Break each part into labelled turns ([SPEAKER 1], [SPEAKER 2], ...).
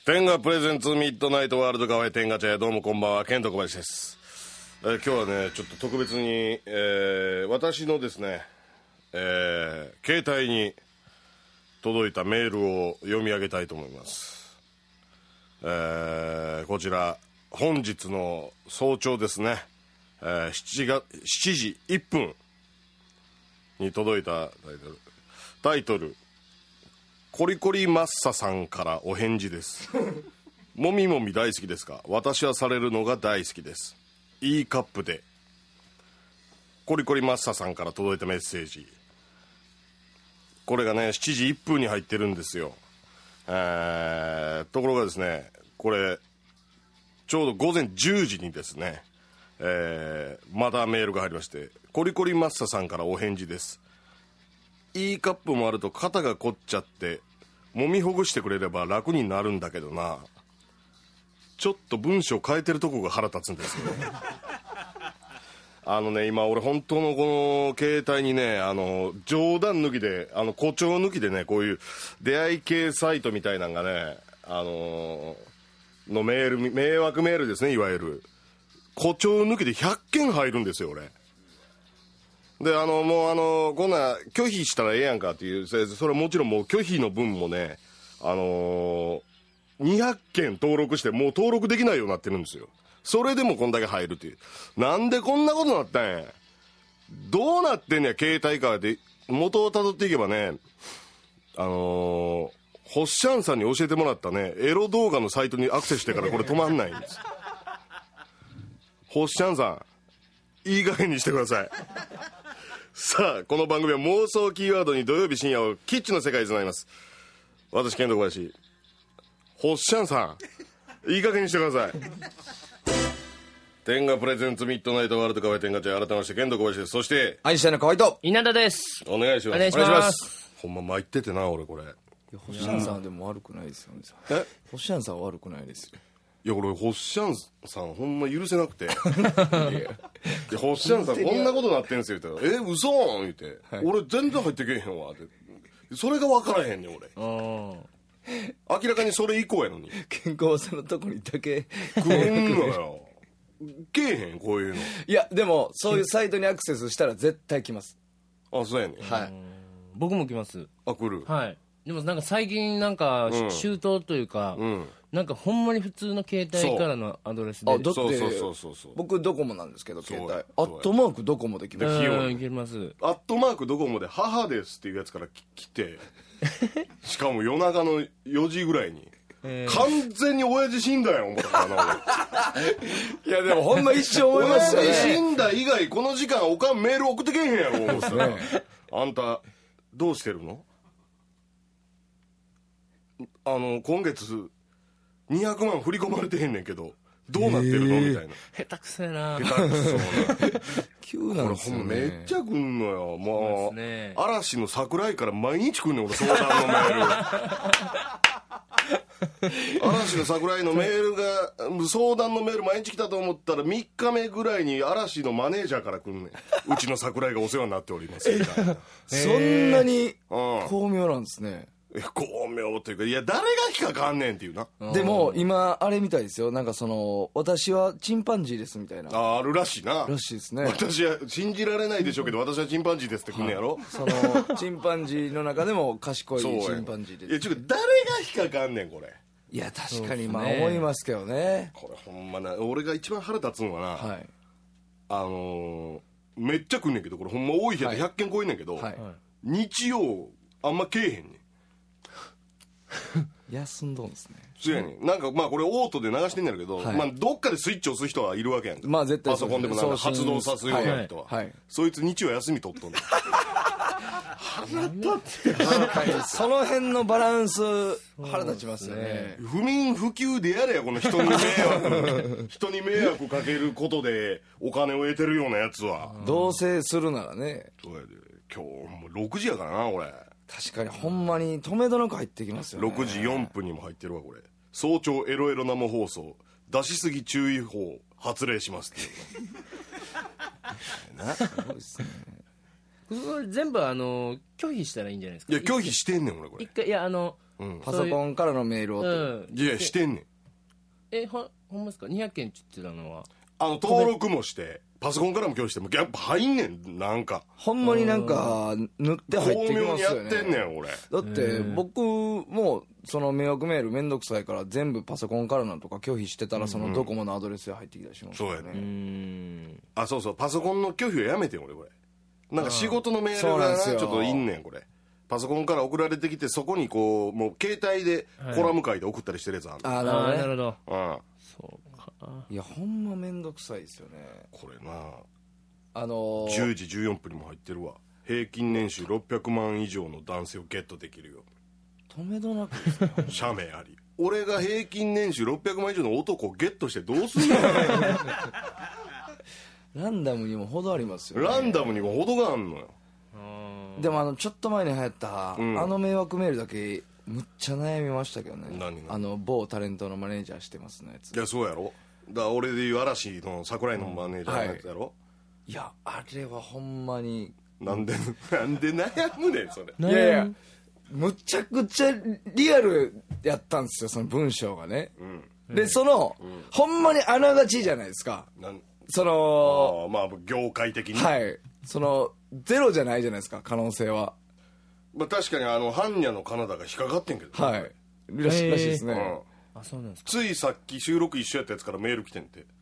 [SPEAKER 1] 天下プレゼンツミッドナイトワールドカフェ天下茶屋、どうもこんばんは、ケント小林です。今日はねちょっと特別に、私のですね、携帯に届いたメールを読み上げたいと思います。こちら本日の早朝ですね、7時1分に届いたタイトルコリコリマッサさんからお返事です。もみもみ大好きですか？私はされるのが大好きです。いいカップで。コリコリマッサさんから届いたメッセージ、これがね7時1分に入ってるんですよ。ところがですね、これちょうど午前10時にですね、またメールが入りまして、コリコリマッサさんからお返事です。いいカップもあると肩が凝っちゃって揉みほぐしてくれれば楽になるんだけどな。ちょっと文章変えてるとこが腹立つんですよ。今俺本当のこの携帯にね、冗談抜きで誇張抜きでね、こういう出会い系サイトみたいなのがね、のメール、迷惑メールですね、いわゆる誇張抜きで100件入るんですよ俺で。もうこんな拒否したらええやんかっていう、それもちろんもう拒否の分もね、200件登録してもう登録できないようになってるんですよ。それでもこんだけ入るっていう、なんでこんなことになったんや、どうなってんねや携帯からで元をたどっていけばね、ホッシャンさんに教えてもらったねエロ動画のサイトにアクセスしてからこれ止まんないんです。ホッシャンさんいい加減にしてください。さあこの番組は妄想キーワードに土曜日深夜をキッチンの世界につなぎます。私ケント小林、ホッシャンさんいい加減にしてください。天下プレゼンツミッドナイトワールドカフェ天下茶屋、改めましてケント小林です。そして
[SPEAKER 2] アインシュタインの河合と
[SPEAKER 3] 稲田です。
[SPEAKER 1] お願いします。
[SPEAKER 3] お願いします。
[SPEAKER 1] ほんま参っててな俺これ。
[SPEAKER 2] ホッシャンさんでも悪くないですよね。ホッシャンさんは悪くないですよ。
[SPEAKER 1] いや俺ホッシャンさんほんま許せなくて。いやホッシャンさんこんなことなってんすよ言ったら「嘘ん?」言って、はい、俺全然入ってけえへんわって。それが分からへんねん俺。明らかにそれ以降やのに
[SPEAKER 2] 健康さんのとこにだけ
[SPEAKER 1] 来んのよ。けえへんこういうの。
[SPEAKER 2] いやでもそういうサイトにアクセスしたら絶対来ます。
[SPEAKER 1] あ、そうやねん。
[SPEAKER 2] はい、
[SPEAKER 3] 僕も来ます。
[SPEAKER 1] あ、来る。
[SPEAKER 3] はい。でもなんか最近なんか周到というか、なんかほんまに普通の携帯からのアドレスで。
[SPEAKER 2] あ、だって
[SPEAKER 1] そう
[SPEAKER 2] 僕ドコモなんですけど、携帯アットマークドコモで来ます。
[SPEAKER 3] いけます。
[SPEAKER 1] アットマークドコモで母ですっていうやつから来て、しかも夜中の4時ぐらいに。完全に親父死んだよ思ったからな。
[SPEAKER 2] いやでもほんま一生思いましたね。
[SPEAKER 1] 親父死んだ以外この時間おかんメール送ってけへんやろ思ったら、あんたどうしてるの？今月200万振り込まれてへんねんけどどうなってるのみたいな。
[SPEAKER 3] 下手くそやな。
[SPEAKER 1] 下手くそな。
[SPEAKER 2] 急なんですよね。
[SPEAKER 1] めっちゃ来んのよ。もう嵐の桜井から毎日来んねん俺、相談のメール。嵐の桜井のメールが相談のメール毎日来たと思ったら3日目ぐらいに嵐のマネージャーから来んねん。うちの桜井がお世話になっておりますみたいな。
[SPEAKER 2] そんなに巧妙なんですね。
[SPEAKER 1] 巧妙っていうか、いや誰が引っかかんねんっていうな。
[SPEAKER 2] でも今あれみたいですよ、なんか私はチンパンジーですみたいな。
[SPEAKER 1] あるらしいな。
[SPEAKER 2] らしいですね。
[SPEAKER 1] 私は信じられないでしょうけど、私はチンパンジーですって来んねやろ。
[SPEAKER 2] チンパンジーの中でも賢いチンパンジーです。
[SPEAKER 1] いや誰が引っかかんねんこれ。
[SPEAKER 2] いや確かにまあ思いますけどね。
[SPEAKER 1] これほんまな、俺が一番腹立つのはな、
[SPEAKER 2] はい、
[SPEAKER 1] めっちゃ来んねんけど、これほんま多い日やって100件超えんねんけど、はい、日曜あんまけえへんねん。
[SPEAKER 2] 休んどんですね。
[SPEAKER 1] そうやねん。なんかまあこれオートで流してんねんけど、はい、まあどっかでスイッチ押す人はいるわけやんか。
[SPEAKER 2] まあ絶対
[SPEAKER 1] パソコンでもなんか発動さすような人は、
[SPEAKER 2] はいはい、
[SPEAKER 1] そいつ日曜休み取っとんねん。腹立って
[SPEAKER 2] その辺のバランス腹立ちますよね。
[SPEAKER 1] 不眠不休でやれやこの人に迷惑人に迷惑かけることでお金を得てるようなやつは。
[SPEAKER 2] 同棲するならね。
[SPEAKER 1] そうやで、今日もう6時やからな俺。
[SPEAKER 2] 確かにほんまに止めどなく入ってきますよね。
[SPEAKER 1] 6時4分にも入ってるわこれ。早朝エロエロ生放送出しすぎ注意報発令しますっていうな。すごいですね。
[SPEAKER 3] これ全部拒否したらいいんじゃないですか。
[SPEAKER 1] いや拒否してんねん俺これ。
[SPEAKER 3] 一回、いや
[SPEAKER 2] パソコンからのメールを、
[SPEAKER 1] いやしてんねん。
[SPEAKER 3] ほんまですか？200件って言ってたのは
[SPEAKER 1] 登録もしてパソコンからも今日してもやっぱ入んねん。なんか
[SPEAKER 2] ほんまになんか塗って入ってきますよね。
[SPEAKER 1] 巧妙にやってんねん俺。
[SPEAKER 2] だって僕もその迷惑メールめんどくさいから全部パソコンからなんとか拒否してたら、そのドコモのアドレスで入ってきたりします
[SPEAKER 1] そうやね。そうそう、パソコンの拒否をやめてん俺これ。なんか仕事のメールがなちょっといんねんこれ。パソコンから送られてきて、そこにこうもう携帯でコラム書いて送ったりしてるやつある。
[SPEAKER 2] ああなるほどね。
[SPEAKER 3] そうか。
[SPEAKER 2] いやほんまめんどくさいですよね
[SPEAKER 1] これな。10時14分にも入ってるわ。平均年収600万以上の男性をゲットできるよ。
[SPEAKER 2] 止めどなくですか
[SPEAKER 1] 社名あり。俺が平均年収600万以上の男をゲットしてどうすんの
[SPEAKER 2] ランダムにも程ありますよね。
[SPEAKER 1] ランダムにも程があんのよ。
[SPEAKER 2] でもちょっと前に流行った、迷惑メールだけむっちゃ悩みましたけどね。
[SPEAKER 1] 何
[SPEAKER 2] 某タレントのマネージャーしてますのやつ。
[SPEAKER 1] いやそうやろ。だから俺でいう嵐の桜井のマネージャーのやつやろ、
[SPEAKER 2] いやあれはほんまに
[SPEAKER 1] なんで悩むねんそれ。
[SPEAKER 2] いやいやむちゃくちゃリアルやったんですよ、その文章がね、でほんまにあながちじゃないですか。ま
[SPEAKER 1] あ業界的に
[SPEAKER 2] はいゼロじゃないじゃないですか、可能性は。
[SPEAKER 1] まあ確かに般若のカナダが引っかかってんけど、
[SPEAKER 2] はいらしいですね。
[SPEAKER 3] あ、そうなんですか。
[SPEAKER 1] ついさっき収録一緒やったやつからメール来てんて。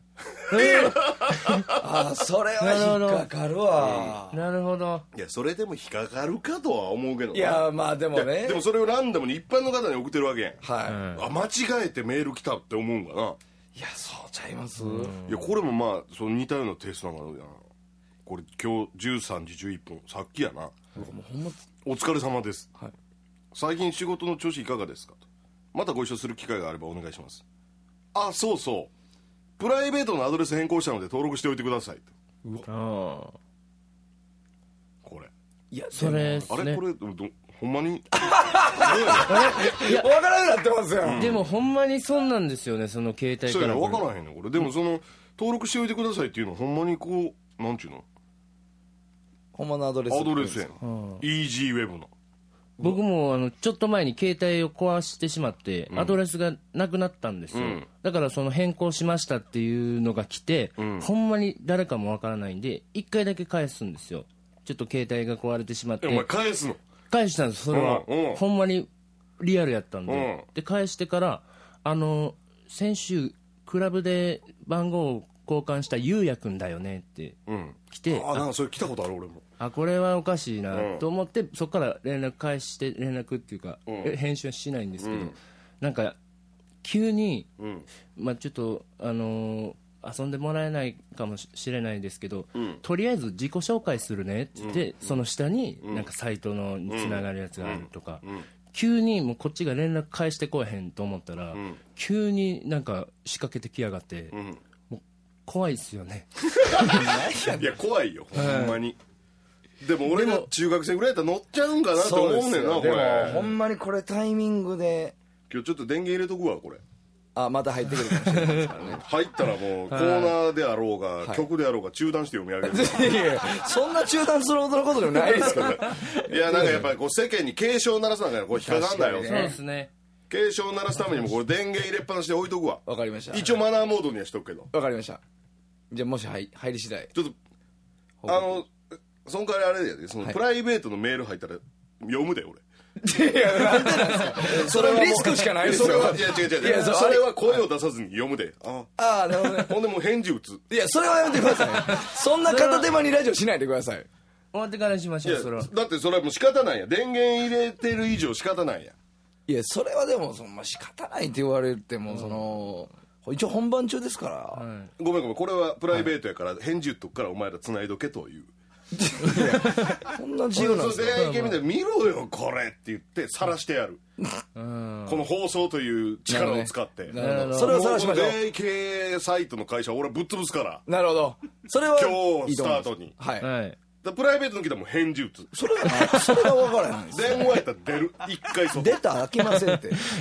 [SPEAKER 2] あ、それは引っかかるわ。
[SPEAKER 3] なるほど。
[SPEAKER 1] いやそれでも引っかかるかとは思うけどな。
[SPEAKER 2] いやまあでもね、
[SPEAKER 1] でもそれをランダムに一般の方に送ってるわけやん。
[SPEAKER 2] はい、
[SPEAKER 1] 間違えてメール来たって思うんかな。
[SPEAKER 2] いやそうちゃいます、
[SPEAKER 1] いやこれもまあその似たようなテイストなのやな。これ今日13時11分さっきやな。
[SPEAKER 2] もうほんま
[SPEAKER 1] お疲れ様です、
[SPEAKER 2] はい、
[SPEAKER 1] 最近仕事の調子いかがですかと。またご一緒する機会があればお願いします。あ、そうそう、プライベートのアドレス変更したので登録しておいてくださいと。これ
[SPEAKER 2] いや
[SPEAKER 3] それですね。
[SPEAKER 1] あれこれほんまに
[SPEAKER 2] いや分からなくなってますよ、
[SPEAKER 3] でもほんまにそんなんですよね、その携帯から。
[SPEAKER 1] 分からへんねんこれ。でもその登録しておいてくださいっていうのはほんまにこうなんちゅうの
[SPEAKER 2] ほんまのアドレス
[SPEAKER 1] やん。イージーウェブの。
[SPEAKER 3] 僕もちょっと前に携帯を壊してしまって、アドレスがなくなったんですよ、だからその変更しましたっていうのが来て、ほんまに誰かもわからないんで1回だけ返すんですよ。ちょっと携帯が壊れてしまって。
[SPEAKER 1] お前返すの？
[SPEAKER 3] 返したんです。それはほんまにリアルやったんで、で返してから先週クラブで番号を交換したゆうやくんだよねって来て、
[SPEAKER 1] なんかそれ来たことある俺も。
[SPEAKER 3] これはおかしいなと思って、そこから連絡返して、連絡っていうか、返信はしないんですけど、なんか急に、ちょっと遊んでもらえないかもしれないですけど、とりあえず自己紹介するねって言って、その下になんかサイトのにつながるやつがあるとか、急にもうこっちが連絡返してこえへんと思ったら、急になんか仕掛けてきやがって、もう怖いっすよね。
[SPEAKER 1] いや怖いよほんまに。でも俺が中学生ぐらいやったら乗っちゃうんかなと思うねんなこれ。
[SPEAKER 2] でもほんまにこれタイミングで
[SPEAKER 1] 今日ちょっと電源入れとくわこれ。
[SPEAKER 2] また入ってくるかもしれないですからね。
[SPEAKER 1] 入ったらもうコーナーであろうが、曲であろうが中断して読み上げる。
[SPEAKER 2] いやそんな中断するほどのことでもないですけど。
[SPEAKER 1] いやなんかやっぱりこう世間に警鐘を鳴らさなきゃこれ引っかかんだよ。
[SPEAKER 3] そうですね。
[SPEAKER 1] 警鐘を鳴らすためにもこれ電源入れっぱなしで置いとくわ。
[SPEAKER 2] わかりました。
[SPEAKER 1] 一応マナーモードにはしとくけど。
[SPEAKER 2] わかりました。じゃあもし入り次第
[SPEAKER 1] ちょっとその代わりあれだよね、そのプライベートのメール入ったら読むで俺。
[SPEAKER 2] いやなんでなんですか。それはリスクしかないですよ。
[SPEAKER 1] それはいや違うそれは声を出さずに読むで。
[SPEAKER 2] なるほどね。
[SPEAKER 1] ほんでもう返事打つ。
[SPEAKER 2] いやそれはやめてください。そんな片手間にラジオしないでください。
[SPEAKER 3] 終わってからしましょう。それは
[SPEAKER 1] だってそれはもう仕方ないや。電源入れてる以上仕方ないや。
[SPEAKER 2] いやそれはでも仕方ないって言われても一応本番中ですから、
[SPEAKER 1] ごめんこれはプライベートやから返事打っとくからお前ら繋いどけという。
[SPEAKER 2] こんな自由なんですか。
[SPEAKER 1] 出会い系みたいに見ろよこれって言って晒してやる。この放送という力を使って。
[SPEAKER 2] それを晒しましょう。
[SPEAKER 1] 出会い系サイトの会社俺はぶっ潰すから。
[SPEAKER 2] なるほど。それは
[SPEAKER 1] 今日スタートに。
[SPEAKER 2] はい。
[SPEAKER 1] プライベートの時はもう返事打つ。
[SPEAKER 2] それが分からないです。
[SPEAKER 1] 電話やったら出る。一回
[SPEAKER 2] 出たら開きませんって。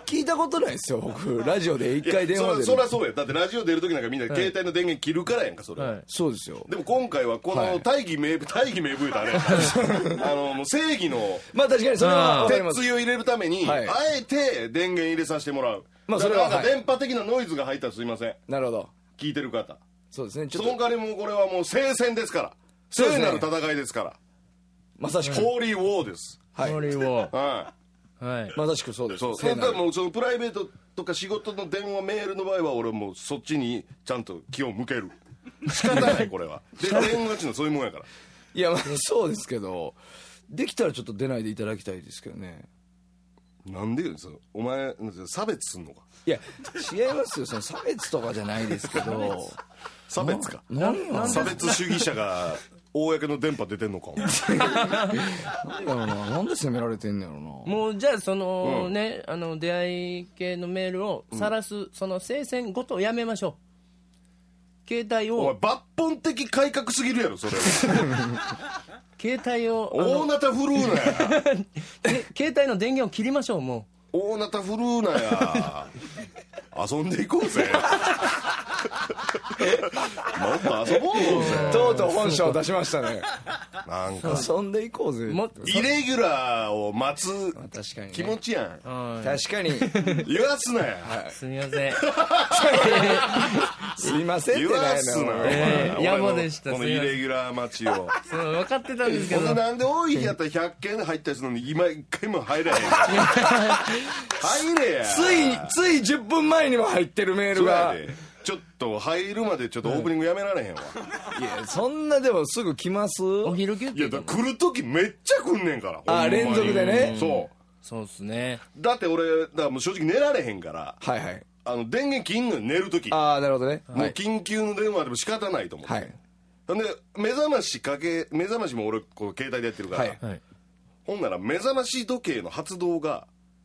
[SPEAKER 2] 聞いたことないですよ僕ラジオで一回電話で
[SPEAKER 1] そりゃそうや。だってラジオ出る時なんかみんな携帯の電源切るからやんかそれ、
[SPEAKER 3] はい
[SPEAKER 2] そうですよ。
[SPEAKER 1] でも今回はこの大義名分言うたらあれやもう正義の
[SPEAKER 2] まあ確かにそれは分かります。
[SPEAKER 1] 鉄槌を入れるために、
[SPEAKER 2] はい
[SPEAKER 1] あえて電源入れさせてもらう、
[SPEAKER 2] まあそれははい
[SPEAKER 1] だから電波的なノイズが入ったらすいません、
[SPEAKER 2] なるほど。
[SPEAKER 1] 聞いてる方。
[SPEAKER 2] そうですね。ち
[SPEAKER 1] そ
[SPEAKER 2] ょっと
[SPEAKER 1] の代わりもうこれはもう聖戦ですから、
[SPEAKER 2] そうですね
[SPEAKER 1] 聖なる戦いですから、
[SPEAKER 2] まさしく、
[SPEAKER 1] ホーリーウォーです。
[SPEAKER 2] はい
[SPEAKER 3] それを
[SPEAKER 1] は
[SPEAKER 3] はい
[SPEAKER 2] まさしくそうです。
[SPEAKER 1] そう
[SPEAKER 2] 聖なる
[SPEAKER 1] だからもうそのプライベートとか仕事の電話メールの場合は俺もうそっちにちゃんと気を向ける。仕方ないこれは。で電話っていうのはそういうもんやから。
[SPEAKER 2] いやまあそうですけど、できたらちょっと出ないでいただきたいですけどね。
[SPEAKER 1] なんでよお前差別すんのか。
[SPEAKER 2] いや違いますよ、その差別とかじゃないですけど。
[SPEAKER 1] 差別か。
[SPEAKER 2] 何が
[SPEAKER 1] 差別主義者が公の電波出てんのか。お前
[SPEAKER 2] なんだろうな、なんで責められてんのやろうな。
[SPEAKER 3] もうじゃあそのね、出会い系のメールを晒す、その聖戦ごとやめましょう。携帯
[SPEAKER 1] お前
[SPEAKER 3] を
[SPEAKER 1] 抜本的改革すぎるやろそれ。
[SPEAKER 3] 携帯を
[SPEAKER 1] 大なた振るうなや。
[SPEAKER 3] 携帯の電源を切りましょう。も
[SPEAKER 1] 大なた振るうなや。遊んでいこうぜ。もっと遊ぼうぜ。
[SPEAKER 2] とうとう本性出しましたね。
[SPEAKER 1] なんか
[SPEAKER 2] 遊んでいこうぜ。
[SPEAKER 3] うもっ
[SPEAKER 1] イレギュラーを待つ
[SPEAKER 2] 確かにね、
[SPEAKER 1] 気持ちやん。
[SPEAKER 3] はい
[SPEAKER 2] 確かに。
[SPEAKER 1] 言わすなや。
[SPEAKER 3] すみません。
[SPEAKER 2] すいませんって
[SPEAKER 1] 言わ
[SPEAKER 2] ないの。
[SPEAKER 1] すなよ。
[SPEAKER 3] 野暮でした
[SPEAKER 1] このイレギュラー待ちを。
[SPEAKER 3] そう分かってたんですけど
[SPEAKER 1] ほんでなんで多い日やったら100件入ったりするのに今一回も入らへん。入れや。
[SPEAKER 2] つい10分前にも入ってるメールが。
[SPEAKER 1] そうやで。ちょっと入るまでちょっとオープニングやめられへんわ。
[SPEAKER 2] いや、そんなでもすぐ来ます
[SPEAKER 3] お昼休
[SPEAKER 1] いや
[SPEAKER 3] 憩
[SPEAKER 1] だから来る時めっちゃ来んねんから。ほんまに
[SPEAKER 2] 連続でね
[SPEAKER 1] そう。
[SPEAKER 3] そうっすね。
[SPEAKER 1] だって俺だからもう正直寝られへんから
[SPEAKER 2] はいはい。
[SPEAKER 1] 電源切んのよ寝る時。
[SPEAKER 2] ああ、なるほどね。
[SPEAKER 1] もう
[SPEAKER 2] はい。
[SPEAKER 1] 緊急の電話でも仕方ないと思って、
[SPEAKER 2] はい。
[SPEAKER 1] ほんで目覚ましも俺こう携帯でやってるから、
[SPEAKER 2] はい
[SPEAKER 3] はい。
[SPEAKER 1] ほんなら目覚まし時計の発動が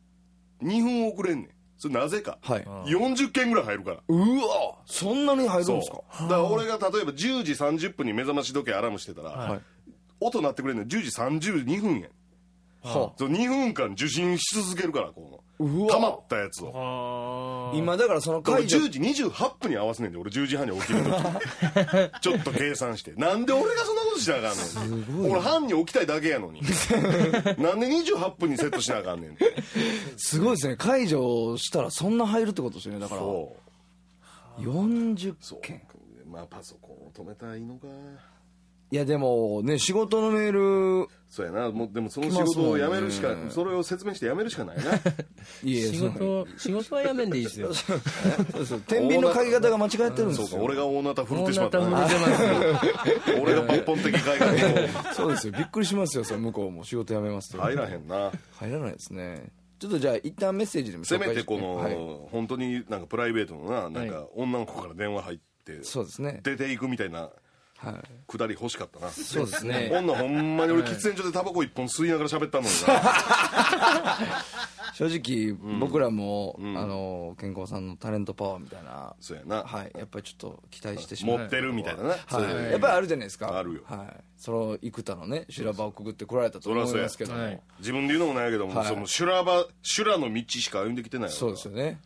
[SPEAKER 1] 2分遅れんねん。それなぜか、
[SPEAKER 2] はい。
[SPEAKER 1] 40件ぐらい入るから。
[SPEAKER 2] うわそんなに入るん
[SPEAKER 1] そう
[SPEAKER 2] ですか。
[SPEAKER 1] だから俺が例えば10時30分に目覚まし時計アラームしてたら、
[SPEAKER 2] はい。
[SPEAKER 1] 音鳴ってくれんねん10時32分やん。
[SPEAKER 2] は
[SPEAKER 1] そう2分間受信し続けるからこ
[SPEAKER 2] う
[SPEAKER 1] の
[SPEAKER 2] わ
[SPEAKER 1] 溜まったやつを。
[SPEAKER 3] あー
[SPEAKER 2] 今だからその
[SPEAKER 1] だから
[SPEAKER 2] 解除。
[SPEAKER 1] 10時28分に合わせねんで俺10時半に起きる時ちょっと計算してなんで俺がそんなことしなあかんねん。俺半に起きたいだけやのになんで28分にセットしなあかんねんって。
[SPEAKER 2] すごいですね。解除したらそんな入るってことですよね。だから
[SPEAKER 1] そう
[SPEAKER 2] 40
[SPEAKER 1] そう
[SPEAKER 2] 件。
[SPEAKER 1] まあパソコンを止めたらいいのか。
[SPEAKER 2] いやでもね、仕事のメール、
[SPEAKER 1] そうやな。もうでもその仕事を辞めるしか、
[SPEAKER 2] 来ますもんね
[SPEAKER 1] それを説明して辞めるしかないな。
[SPEAKER 2] いや
[SPEAKER 3] 仕事はやめんでいいですよ。
[SPEAKER 2] そうそう、天秤の書き方が間違ってるんですよ。
[SPEAKER 1] そうか俺が大なた振ってしまった
[SPEAKER 3] 大
[SPEAKER 1] な。
[SPEAKER 3] なた振って
[SPEAKER 1] 俺が抜本的改革を
[SPEAKER 2] そうですよ。びっくりしますよ。それ向こうも仕事辞めますと。
[SPEAKER 1] 入らへんな。
[SPEAKER 2] 入らないですね。ちょっとじゃあ一旦メッセージでも紹介して
[SPEAKER 1] せめてこの、
[SPEAKER 2] はい、
[SPEAKER 1] 本当になんかプライベートのなんか女の子から電話入って
[SPEAKER 2] そうですね。
[SPEAKER 1] 出ていくみたいな
[SPEAKER 2] はい。
[SPEAKER 1] くだり欲しかったな。
[SPEAKER 2] そうですね。
[SPEAKER 1] 女ほんまに俺喫煙所でタバコ一本吸いながら喋ったのにな。
[SPEAKER 2] 正直、僕らも、健康さんのタレントパワーみたいな、
[SPEAKER 1] そうやな。
[SPEAKER 2] はい、やっぱりちょっと期待してしまう。
[SPEAKER 1] 持ってるみたいなな。そう
[SPEAKER 2] はい、やっぱりあるじゃないですか。
[SPEAKER 1] あるよ
[SPEAKER 2] はい。その幾多のね、修羅場をくぐってこられたと思
[SPEAKER 1] そりゃそうや
[SPEAKER 2] いますけども。
[SPEAKER 3] はい
[SPEAKER 1] 自分で言うのもないけども、
[SPEAKER 2] はい
[SPEAKER 1] その修羅の道しか歩んできてないわ
[SPEAKER 2] そうですよね。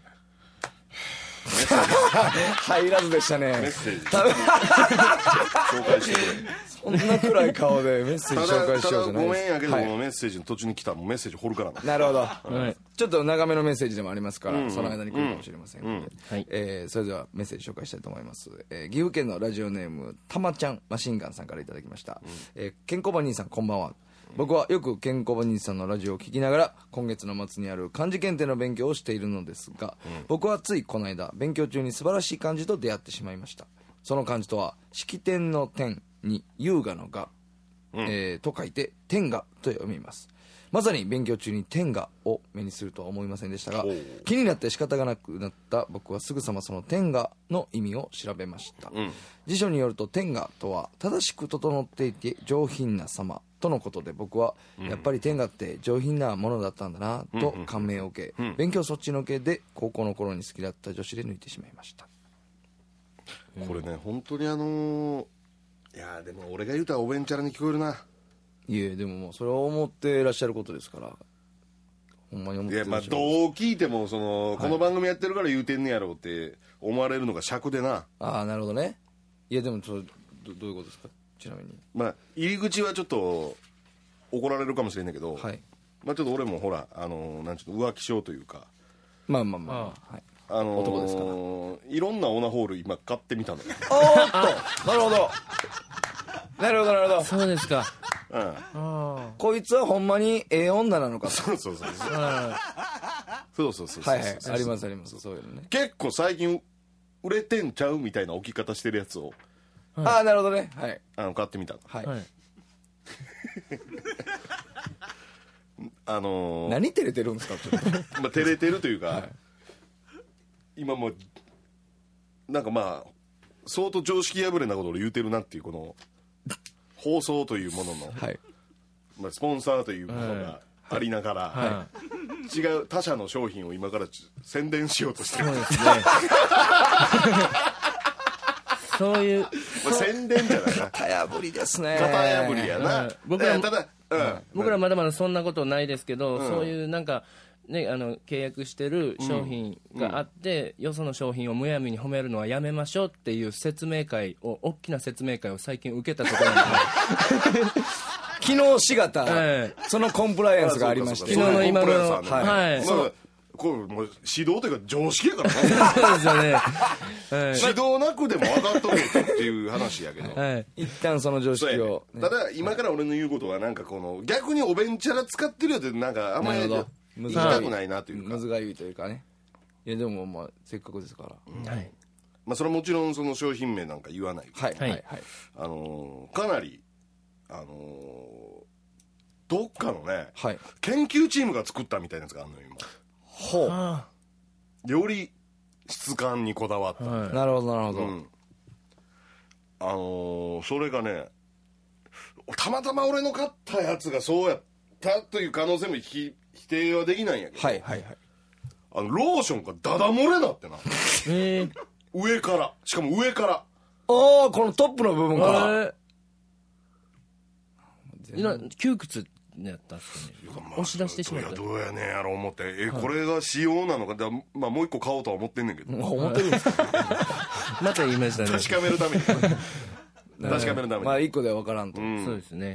[SPEAKER 2] 入らずでしたね。
[SPEAKER 1] メッセージ紹介してくれ。
[SPEAKER 2] そんな暗い顔でメッセージ紹介しようじゃない
[SPEAKER 1] ごめんやけど、
[SPEAKER 2] はい
[SPEAKER 1] メッセージの途中に来たらもうメッセージ掘るからな。
[SPEAKER 2] なるほど、
[SPEAKER 3] はい
[SPEAKER 2] ちょっと長めのメッセージでもありますから、その間に来るかもしれませんので、
[SPEAKER 3] はい
[SPEAKER 2] それではメッセージ紹介したいと思います、岐阜県のラジオネームたまちゃんマシンガンさんからいただきました、ケンコバ兄さんこんばんは。僕はよくケンコバ兄さんのラジオを聞きながら今月の末にある漢字検定の勉強をしているのですが、僕はついこの間勉強中に素晴らしい漢字と出会ってしまいました。その漢字とは式典の典に優雅の雅、と書いて天雅と読みます。まさに勉強中に天雅を目にするとは思いませんでしたが、気になって仕方がなくなった僕はすぐさまその天雅の意味を調べました、辞書によると天雅とは正しく整っていて上品な様とのことで、僕はやっぱり天雅って上品なものだったんだなと感銘を受け、勉強そっちのけで高校の頃に好きだった女子で抜いてしまいました。
[SPEAKER 1] これね本当にいやでも俺が言うたらおべんちゃらに聞こえるな。
[SPEAKER 2] いえでももうそれを思っていらっしゃることですから、 ほんまに思っ
[SPEAKER 1] いや
[SPEAKER 2] てるでしょ
[SPEAKER 1] まあどう聞いてもこの番組やってるから言うてんねやろうって思われるのが尺でな。
[SPEAKER 2] ああなるほどね。いやでもどういうことですかちなみに。
[SPEAKER 1] まあ入り口はちょっと怒られるかもしれんねんけど、
[SPEAKER 2] はい。
[SPEAKER 1] まあちょっと俺もほらなんちゅうの浮気症というか、
[SPEAKER 2] まあまあまあ、はい。男ですから
[SPEAKER 1] いろんなオナホール今買ってみたのよ。
[SPEAKER 2] おーっとなるほどなるほどなるほど。
[SPEAKER 3] そうですか。
[SPEAKER 2] こいつはほんまにええ女なのかと。
[SPEAKER 1] そうそうそうそう
[SPEAKER 2] はいはいありますありますそういうのね。
[SPEAKER 1] 結構最近売れてんちゃうみたいな置き方してるやつを
[SPEAKER 2] ああなるほどね。はい
[SPEAKER 1] 買ってみたの。
[SPEAKER 2] はい。
[SPEAKER 3] はい。
[SPEAKER 2] 何照れてるんですかちょっと。
[SPEAKER 1] まあ照れてるというか、今もうなんかまあ相当常識破れなことを言うてるなっていうこの放送というものの、
[SPEAKER 2] はい。
[SPEAKER 1] まあ、スポンサーというものがありながら、
[SPEAKER 3] は
[SPEAKER 1] 違う他社の商品を今から宣伝しようとしてる。
[SPEAKER 3] そうですね。そういう、
[SPEAKER 1] まあ、宣伝じゃないな
[SPEAKER 2] 型破りですね。
[SPEAKER 1] 型破りやな、
[SPEAKER 3] 僕らも
[SPEAKER 1] ただ、
[SPEAKER 3] 僕らまだまだそんなことないですけど、そういうなんか、ね、契約してる商品があって、よその商品をむやみに褒めるのはやめましょうっていう説明会を、大きな説明会を最近受けたところなんで
[SPEAKER 2] 昨日しがた、そのコンプライアンスがありまして。
[SPEAKER 3] 昨日の今頃
[SPEAKER 1] はい、これもう指導というか常識やからね
[SPEAKER 3] そうですよね。
[SPEAKER 1] 指導なくでも分かっとけっていう話やけど、
[SPEAKER 3] はい。
[SPEAKER 2] 一旦その常識を、
[SPEAKER 1] ただ今から俺の言うことはなんかこの逆におべんちゃら使ってるよってなんかあんまり
[SPEAKER 2] なるほど
[SPEAKER 1] 言いたくないなというか、
[SPEAKER 2] むずがゆいというかね。いやでもまあせっかくですから。
[SPEAKER 3] はい。
[SPEAKER 1] まあ、それはもちろんその商品名なんか言わないけど、
[SPEAKER 2] はいはいはい。
[SPEAKER 1] かなりどっかのね、
[SPEAKER 2] はい。
[SPEAKER 1] 研究チームが作ったみたいなやつがあるのよ
[SPEAKER 2] ほう。
[SPEAKER 3] あ
[SPEAKER 1] 今。より質感にこだわった、
[SPEAKER 3] あ。はい。
[SPEAKER 2] なるほどなるほど。
[SPEAKER 1] それがねたまたま俺の買ったやつがそうやったという可能性も否定はできないんやけど、
[SPEAKER 2] はいはいはい。
[SPEAKER 1] ローションがダダ漏れなってな
[SPEAKER 3] え
[SPEAKER 1] 上からしかも上から
[SPEAKER 2] おおこのトップの部分から。
[SPEAKER 3] 窮屈やったんですかね。押し出してしまった。
[SPEAKER 1] どうやねんやろ思ってこれが仕様なのかまあもう一個買おうとは思ってんねんけど
[SPEAKER 2] 思ってるんですか。
[SPEAKER 3] また言いましたね。
[SPEAKER 1] 確かめるために確かめるために、
[SPEAKER 2] まあ一個では分からんと。
[SPEAKER 3] そうですね。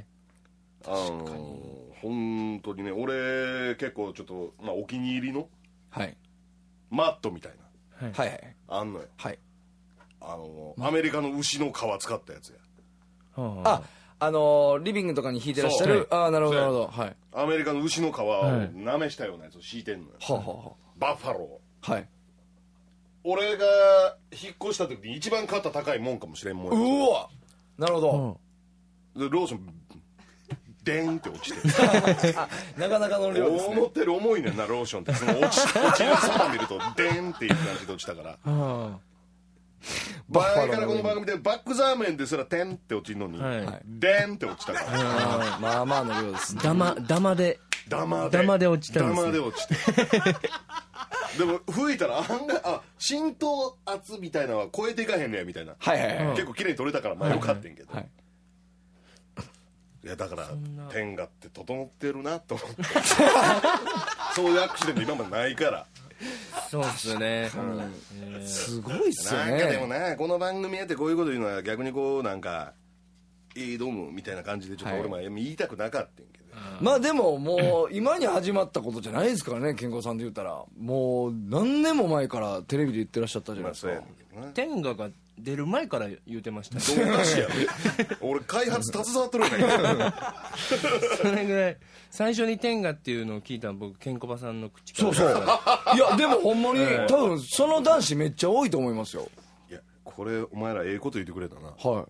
[SPEAKER 1] 本当にね俺結構ちょっと、まあ、お気に入りの
[SPEAKER 2] はい
[SPEAKER 1] マットみたいな
[SPEAKER 2] はいはい
[SPEAKER 1] あんのよ
[SPEAKER 2] はい。
[SPEAKER 1] アメリカの牛の皮使ったやつや
[SPEAKER 3] は
[SPEAKER 2] リビングとかに引いてらっしゃる。
[SPEAKER 1] そう
[SPEAKER 2] ああなるほどなる
[SPEAKER 1] そう
[SPEAKER 2] ほど。はい。
[SPEAKER 1] アメリカの牛の皮をなめしたようなやつを敷いてんのよ、
[SPEAKER 2] はあは
[SPEAKER 1] バッファロー
[SPEAKER 2] あはい。
[SPEAKER 1] 俺が引っ越した時に一番買った高いもんかもしれんもんや
[SPEAKER 2] うわなるほど。
[SPEAKER 1] でローションデーンって落ちて
[SPEAKER 2] なかなかの量ですね。
[SPEAKER 1] 思ってる重いねんなローションってその落ちる姿見るとデーンっていう感じで落ちたから
[SPEAKER 3] あ。
[SPEAKER 1] 前からこの番組でバックザーメンですらテンって落ちるのに、
[SPEAKER 3] はい
[SPEAKER 1] デーンって落ちたから
[SPEAKER 2] まあまあの量ですね。
[SPEAKER 3] ダマで。
[SPEAKER 1] ダマ
[SPEAKER 3] で落ちたんですね
[SPEAKER 1] ダマで落ちてでも吹いたら案外浸透圧みたいなのは超えていかへんねやみたいな、
[SPEAKER 2] はいはいはい。
[SPEAKER 1] 結構綺麗に取れたからまあよかったんけど、
[SPEAKER 2] はい。
[SPEAKER 1] いやだから天下って整ってるなと思ってそういうアクシデント今までないから
[SPEAKER 3] そうですね。
[SPEAKER 2] すごいっすよ
[SPEAKER 1] なんかでも
[SPEAKER 2] ね。
[SPEAKER 1] ねこの番組やってこういうこと言うのは逆にこうなんかどうもみたいな感じでちょっと俺も言いたくなかったんけど、
[SPEAKER 2] まあでももう今に始まったことじゃないですからね健康さんで言ったらもう何年も前からテレビで言ってらっしゃったじゃないですか。
[SPEAKER 1] まあそうやねんけどな
[SPEAKER 3] 天下が出る前から言うてましたね。
[SPEAKER 1] どうかしや俺開発携わってるんだけど
[SPEAKER 3] それぐらい最初に天下っていうのを聞いたの僕ケンコバさんの口から。
[SPEAKER 2] そうそういやでもほんまに多分その男子めっちゃ多いと思いますよ。
[SPEAKER 1] いやこれお前らええこと言ってくれたな
[SPEAKER 2] は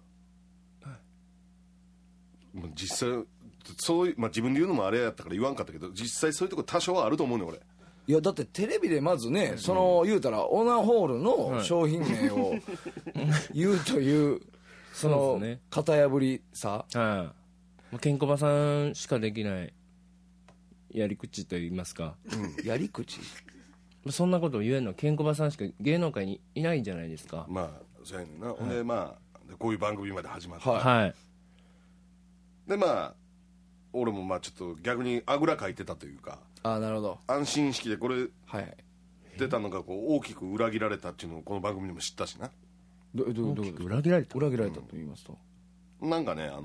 [SPEAKER 1] もう実際そういう、まあ、自分で言うのもあれやったから言わんかったけど実際そういうとこ多少はあると思うねん俺
[SPEAKER 2] い。いやだってテレビでまずねその言うたらオナホールの商品名を言うというそ
[SPEAKER 3] そう
[SPEAKER 2] の
[SPEAKER 3] ですね
[SPEAKER 2] 型破りさ。
[SPEAKER 3] はい。ケンコバさんしかできないやり口と言いますか。
[SPEAKER 2] やり口
[SPEAKER 3] そんなことを言えるのはケンコバさんしか芸能界にいないんじゃないですか。
[SPEAKER 1] まあそうやねんな、ほんでまあこういう番組まで始まって、
[SPEAKER 2] はい
[SPEAKER 3] はい。
[SPEAKER 1] でまあ俺もまあちょっと逆にあぐらかいてたというか、
[SPEAKER 2] あ、なるほど。
[SPEAKER 1] 安心式でこれ
[SPEAKER 2] はい
[SPEAKER 1] 出たのがこう大きく裏切られたっていうのをこの番組でも知ったしな。
[SPEAKER 2] どういうことですか？
[SPEAKER 3] 裏切られた。
[SPEAKER 2] 裏切られたと言いますと、
[SPEAKER 1] なんかね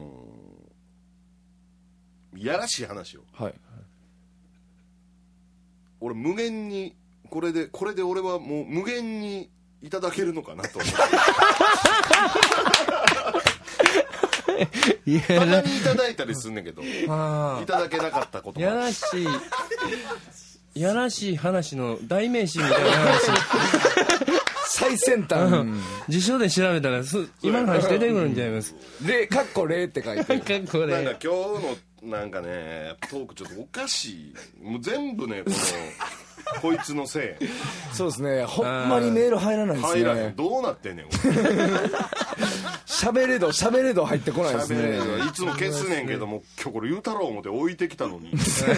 [SPEAKER 1] いやらしい話を
[SPEAKER 2] はい
[SPEAKER 1] 俺無限にこれで俺はもう無限にいただけるのかなと思って
[SPEAKER 3] いや
[SPEAKER 1] たまにいただいたりすんねんけどい
[SPEAKER 2] あ
[SPEAKER 1] ただけなかったことも
[SPEAKER 3] やらしい話の代名詞みたいな話。
[SPEAKER 2] 最先端
[SPEAKER 3] 辞書で調べたら今の話出てくるんちゃいます。
[SPEAKER 2] 例かっこ例って書いて
[SPEAKER 3] かっこ
[SPEAKER 1] なんか
[SPEAKER 3] ね。
[SPEAKER 1] 今日のなんかねトークちょっとおかしい。もう全部ねこいつのせい。
[SPEAKER 2] そうですね、ほんまにメール入らないです
[SPEAKER 1] 入らへん。
[SPEAKER 2] ね。
[SPEAKER 1] どうなってんねん
[SPEAKER 2] 喋れど入ってこないですね。
[SPEAKER 1] いつも消すねんけども今日これ言うたろう思って置いてきたのに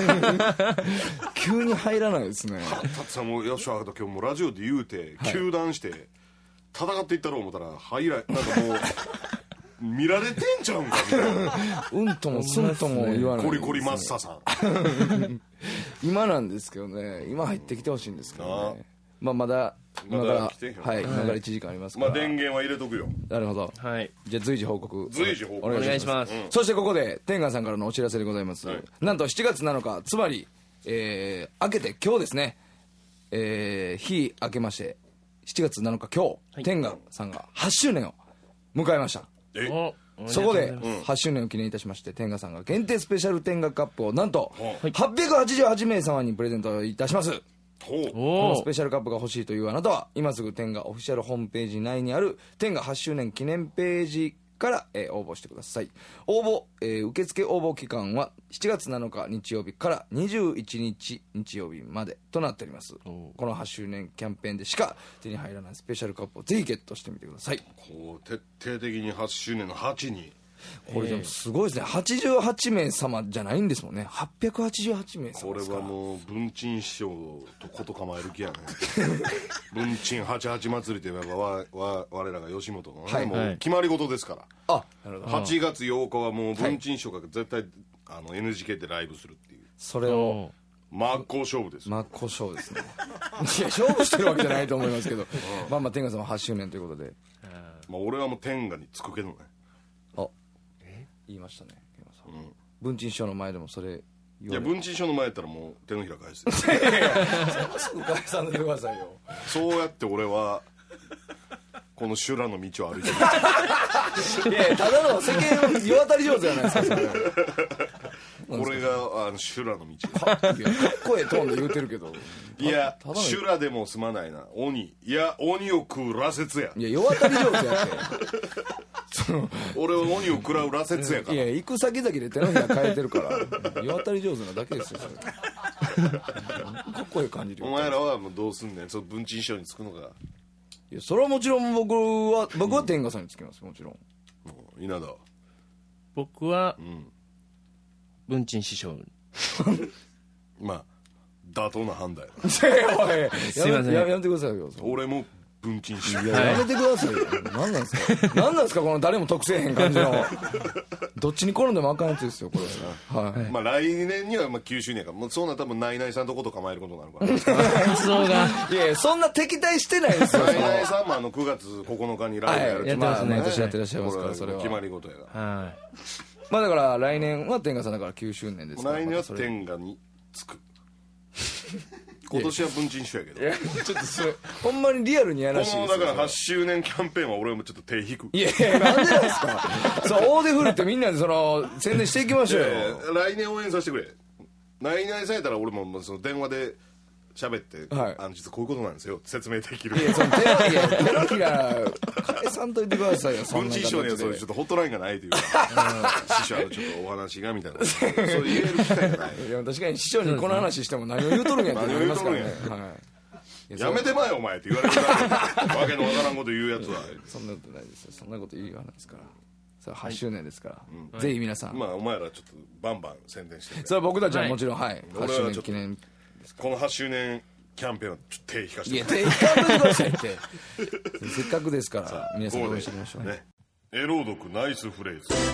[SPEAKER 2] 急に入らないですね。
[SPEAKER 1] たつさんもよしあと今日もラジオで言うて糾弾して戦っていったろう思ったら入らなんかもう見られてんちゃうんかみたいな。
[SPEAKER 2] うんともすんとも言わないですね、
[SPEAKER 1] コリコリマッサさん
[SPEAKER 2] 今なんですけどね、今入ってきてほしいんですけどね。まあまだ
[SPEAKER 1] ま
[SPEAKER 2] 今から
[SPEAKER 1] だ来てへん
[SPEAKER 2] はい、今から1時間ありますから。
[SPEAKER 1] まあ電源は入れとくよ。
[SPEAKER 2] なるほど。
[SPEAKER 3] はい。
[SPEAKER 2] じゃあ随時報告
[SPEAKER 3] お願いします。
[SPEAKER 2] そしてここで天眼さんからのお知らせでございます、
[SPEAKER 1] はい
[SPEAKER 2] なんと7月7日つまり、明けて今日ですね、日明けまして7月7日今日、天眼さんが8周年を迎えました。
[SPEAKER 1] え
[SPEAKER 2] そこで8周年を記念いたしまして天眼さんが限定スペシャル天眼カップをなんと888名様にプレゼントいたします。
[SPEAKER 1] ほう
[SPEAKER 2] このスペシャルカップが欲しいというあなたは今すぐ天眼オフィシャルホームページ内にある天眼8周年記念ページから、応募してください。受付応募期間は7月7日日曜日から21日日曜日までとなっております。この8周年キャンペーンでしか手に入らないスペシャルカップをぜひゲットしてみてください。
[SPEAKER 1] こう徹底的に8周年の8に
[SPEAKER 2] これでもすごいですね、88名様じゃないんですもんね。888名様
[SPEAKER 1] これ
[SPEAKER 2] ですから
[SPEAKER 1] はもう文鎮師匠とこと構える気やね文鎮88祭りといえば我らが吉本のね、
[SPEAKER 2] はい
[SPEAKER 1] もう決まり事ですから、
[SPEAKER 2] あ、なるほど。
[SPEAKER 1] 8月8日はもう文鎮師匠が絶対、NGK でライブするっていう
[SPEAKER 2] それを
[SPEAKER 1] 真っ向勝負です。
[SPEAKER 2] 真っ向勝負ですねいや勝負してるわけじゃないと思いますけどまあまあ天下さんは8周年ということで、
[SPEAKER 1] まあ、俺はもう天下につくけどね。
[SPEAKER 2] あ、言いましたね天下さん、文鎮師匠の前でもそれ
[SPEAKER 1] いや文鎮師匠の前やったらもう手のひら返すよ
[SPEAKER 2] すぐ返さんでくださいよ。
[SPEAKER 1] そうやって俺はこの修羅の道を歩いてる
[SPEAKER 2] いやいやただの世間を世渡り上手じゃないですかそれ
[SPEAKER 1] これが修羅の道
[SPEAKER 2] いやかっこええトーンで言うてるけど
[SPEAKER 1] いや
[SPEAKER 2] ただの
[SPEAKER 1] 修羅でもすまないな鬼を食う羅刹や。
[SPEAKER 2] いや世渡り上手やって
[SPEAKER 1] 俺は鬼を食らう羅刹やから。
[SPEAKER 2] いや行く先々で手のひら変えてるから世渡り上手なだけですよそれかっこいい感じで
[SPEAKER 1] お前らはもうどうすんねん。その文鎮師匠につくのが
[SPEAKER 2] いやそれはもちろん僕は天下さんにつきますもちろん。
[SPEAKER 1] 稲田。
[SPEAKER 3] 僕は文鎮師匠。
[SPEAKER 1] まあ妥当な判断や
[SPEAKER 3] すいません
[SPEAKER 2] やめてくださいよ
[SPEAKER 1] 俺も文鎮師匠。
[SPEAKER 2] いややめてくださいよ何なんですか何なんですかこの誰も得せえへん感じのどっちに転んでもあかんやつですよこれはい
[SPEAKER 1] まあ来年にはまあ9周年やからもうそうなったら多分ナイナイさんとこと構えることになるから
[SPEAKER 3] 発想が
[SPEAKER 2] いやいやそんな敵対してないですよ
[SPEAKER 1] ナイナイさんも9月9日にライブやる
[SPEAKER 2] はい
[SPEAKER 3] やってますね
[SPEAKER 2] まあ毎年やってらっしゃいますからそれは
[SPEAKER 1] 決まり事やから
[SPEAKER 3] は
[SPEAKER 2] まあだから来年は天下さんだから9周年ですから
[SPEAKER 1] 来年は
[SPEAKER 2] またそれ
[SPEAKER 1] 天下につく今年は文鎮師匠やけど
[SPEAKER 2] いやちょっとそれほんまにリアルにやらしいですよ
[SPEAKER 1] このだから8周年キャンペーンは俺もちょっと手引く。
[SPEAKER 2] いやいやなんでなんですかそう大手振るってみんなでその宣伝していきましょうよ
[SPEAKER 1] 来年応援させてくれ。ナイナイさんやったら俺もその電話で喋って、
[SPEAKER 2] はい
[SPEAKER 1] 実はこういうことなんですよ説明できる。
[SPEAKER 2] いやその手のひら返さんといてくださいよそんな形で
[SPEAKER 1] 文鎮師匠にはそういうちょっとホットラインがないというか師匠ちょっとお話がみたいなそう言える機会がない。
[SPEAKER 2] いや確かに師匠にこの話しても何を言うとるんやってなりますからね
[SPEAKER 1] 何を
[SPEAKER 2] はい
[SPEAKER 1] やめてまえお前って言われるだけわけのわからんこと言うやつは
[SPEAKER 2] そんなことないですよそんなこと言うわないですからさあ8周年ですからぜひ皆さん
[SPEAKER 1] まあお前らちょっとバンバン宣伝してくれ。
[SPEAKER 2] それは僕たちはもちろんはい8周
[SPEAKER 1] 俺はちょっと
[SPEAKER 2] 年記念
[SPEAKER 1] この8周年キャンペーンはちょっと手引かせて
[SPEAKER 2] いや手引かんといてくださいってせっかくですから皆さん応援していきましょう
[SPEAKER 1] ねエロードクナイスフレーズ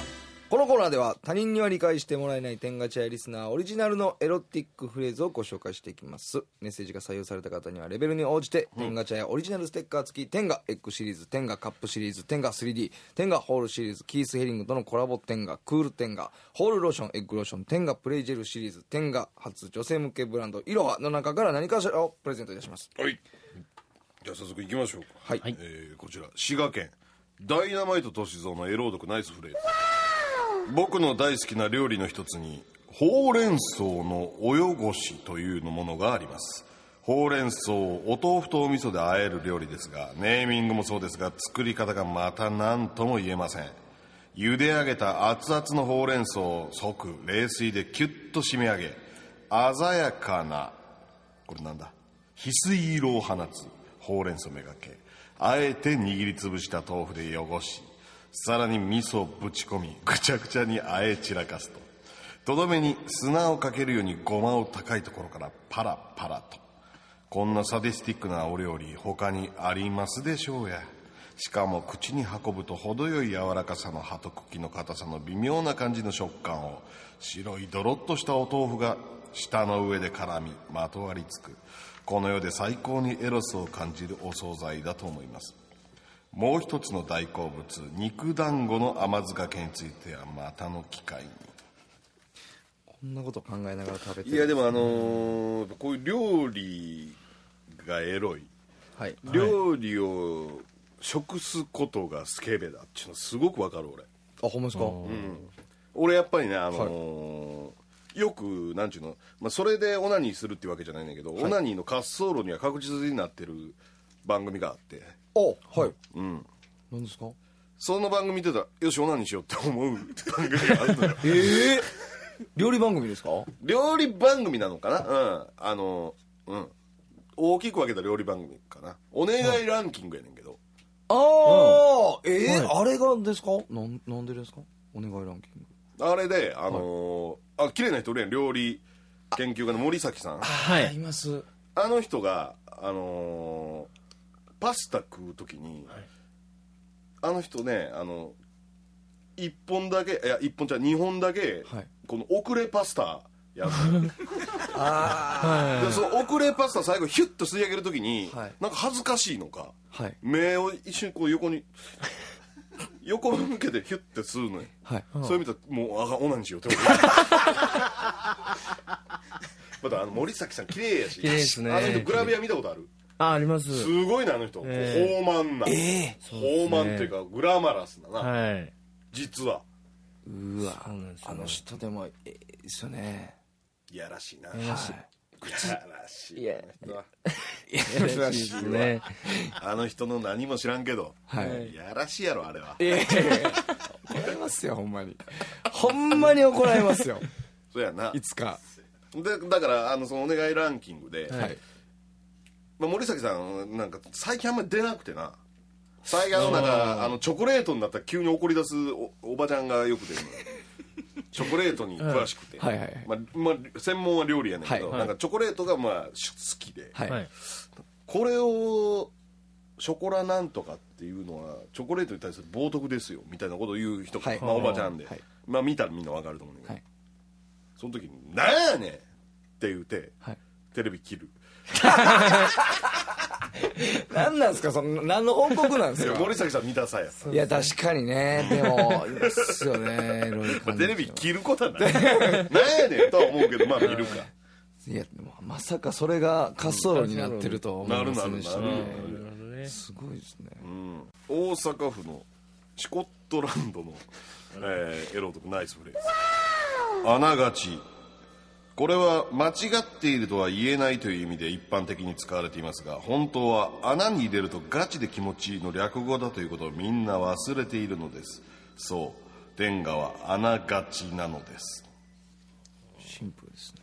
[SPEAKER 2] このコーナーでは他人には理解してもらえない天ガチャやリスナーオリジナルのエロティックフレーズをご紹介していきます。メッセージが採用された方にはレベルに応じて天ガチャやオリジナルステッカー付き天ガエッグシリーズ、天ガカップシリーズ、天ガ 3D、天ガホールシリーズ、キースヘリングとのコラボ天ガクール天ガホールローションエッグローション、天ガプレイジェルシリーズ、天ガ初女性向けブランドイロハの中から何かしらをプレゼントいたします。
[SPEAKER 1] はい、じゃあ早速いきましょうか。
[SPEAKER 2] はい、
[SPEAKER 1] こちら滋賀県ダイナマイト歳三のエロードクナイスフレーズ。僕の大好きな料理の一つにほうれん草の泳ごしというものがあります。ほうれん草をお豆腐とお味噌で和える料理ですが、ネーミングもそうですが作り方がまた何とも言えません。茹で上げた熱々のほうれん草を即冷水でキュッと締め上げ、鮮やかなこれなんだ翡翠色を放つほうれん草めがけ、あえて握りつぶした豆腐で汚し、さらに味噌をぶち込みぐちゃぐちゃにあえ散らかすと、とどめに砂をかけるようにごまを高いところからパラパラと。こんなサディスティックなお料理他にありますでしょうや。しかも口に運ぶと程よい柔らかさの葉と茎の硬さの微妙な感じの食感を白いドロッとしたお豆腐が舌の上で絡みまとわりつく、この世で最高にエロスを感じるお惣菜だと思います。もう一つの大好物肉団子の甘酢掛けについてはまたの機会に。
[SPEAKER 2] こんなこと考えながら食べてる。
[SPEAKER 1] いやでもこういう料理がエロい、
[SPEAKER 2] はい、
[SPEAKER 1] 料理を食すことがスケベだっていうのすごくわかる俺。
[SPEAKER 2] あ、ほんまですか。
[SPEAKER 1] 俺やっぱりねよくなんちゅうの、それでオナニーするっていうわけじゃないんだけど、オナニーの滑走路には確実になってる番組があって、
[SPEAKER 2] はい、何ですか。
[SPEAKER 1] その番組見てたらよしオナニーしようって思う番組があるのよ。
[SPEAKER 2] 料理番組ですか。
[SPEAKER 1] 料理番組なのかな。大きく分けた料理番組かな。お願いランキングやねんけど。
[SPEAKER 2] あれがですか。なんでですか。お願いランキング。
[SPEAKER 1] あれで綺麗な人おるやん、料理研究家の森崎さん。
[SPEAKER 2] います。
[SPEAKER 1] あの人がパスタ食う時に、あの人ね1本だけ1本じゃ2本だけ、この遅れパスタやるでその遅れパスタ最後ヒュッと吸い上げる時に、なんか恥ずかしいのか、目を一瞬こう横に横向けてヒュッて吸うのよ、それ見たらもうオナニーしようって思う。また森崎さん綺麗やし、
[SPEAKER 3] 綺麗ですね。
[SPEAKER 1] あの人グラビア見たことある。
[SPEAKER 3] あります。
[SPEAKER 1] すごいなあの人、豊満な、豊満っていうかグラマラスな、実は。
[SPEAKER 2] うわ、あの人でもいいですよね。
[SPEAKER 1] いやらしいな。
[SPEAKER 3] いやらしい。
[SPEAKER 1] いや
[SPEAKER 3] らしいね。
[SPEAKER 1] あの人の何も知らんけど、いやらしいやろあれは。
[SPEAKER 2] 怒られますよほんまに。ほんまに怒られますよ。
[SPEAKER 1] そうやな。
[SPEAKER 2] いつか。
[SPEAKER 1] でだからそのお願いランキングで、森崎さんなんか最近あんまり出なくてな。最近なんかチョコレートになったら急に怒り出す おばちゃんがよく出るのよ。チョコレートに詳しくて、専門は料理やねんけど、なんかチョコレートが好きで、これをショコラなんとかっていうのはチョコレートに対する冒涜ですよみたいなことを言う人が、おばちゃんで、見たらみんなわかると思うんだけど、その時に「なんやねん!」って言うて、テレビ切る。
[SPEAKER 2] 何なんですか、何の報告なんですか。
[SPEAKER 1] 森崎さん見たさや。
[SPEAKER 2] いや確かにね、でもいいですよね。
[SPEAKER 1] テレビ切ることはない。なんやねんとは思うけど、見るか。
[SPEAKER 2] いやでもまさかそれが滑走路になってるとは思いませんでしたね。すごいですね。
[SPEAKER 1] 大阪府のシコットランドのエロートクナイスフレーズ。あながち。これは間違っているとは言えないという意味で一般的に使われていますが、本当は穴に入れるとガチで気持ちいいの略語だということをみんな忘れているのです。そう、天下は穴がちなのです。
[SPEAKER 2] シンプルですね。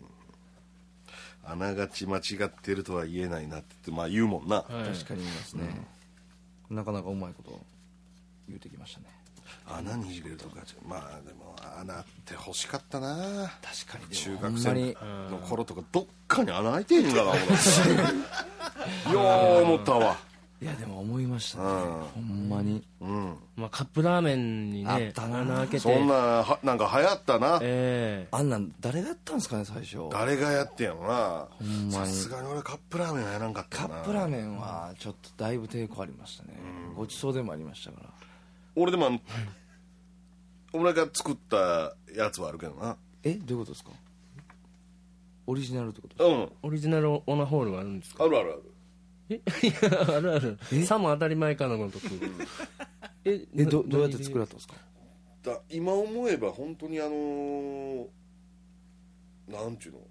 [SPEAKER 1] 穴がち間違っているとは言えないなって言うもんな。
[SPEAKER 2] 確かに言いますね。なかなかうまいこと言うてきましたね。
[SPEAKER 1] 穴に入れるとか、でも穴って欲しかったな。
[SPEAKER 2] 確かに
[SPEAKER 1] 中学生の頃とかどっかに穴開いてんがな俺。よう思ったわ。
[SPEAKER 2] いやでも思いましたね、ほんまに。
[SPEAKER 3] まあ、カップラーメンにね
[SPEAKER 2] あったな
[SPEAKER 3] 穴開けて、
[SPEAKER 1] そんなんか流行ったな、
[SPEAKER 2] あんなん誰がやったんですかね最初。
[SPEAKER 1] 誰がやってんやろな。
[SPEAKER 2] んまに
[SPEAKER 1] さすがに俺カップラーメンはやらんかったな。
[SPEAKER 2] カップラーメンはちょっとだいぶ抵抗ありましたね、ごちそうでもありましたから。
[SPEAKER 1] 俺でも俺が作ったやつはあるけどな。
[SPEAKER 2] どういうことですか？オリジナルってことですか？
[SPEAKER 3] オリジナルオナホールがあるんですか？
[SPEAKER 1] あるあるある。
[SPEAKER 3] いやあるある。さも当たり前かのごとく。
[SPEAKER 2] どうやって作られたんですか？
[SPEAKER 1] 今思えば本当になんちゅうの、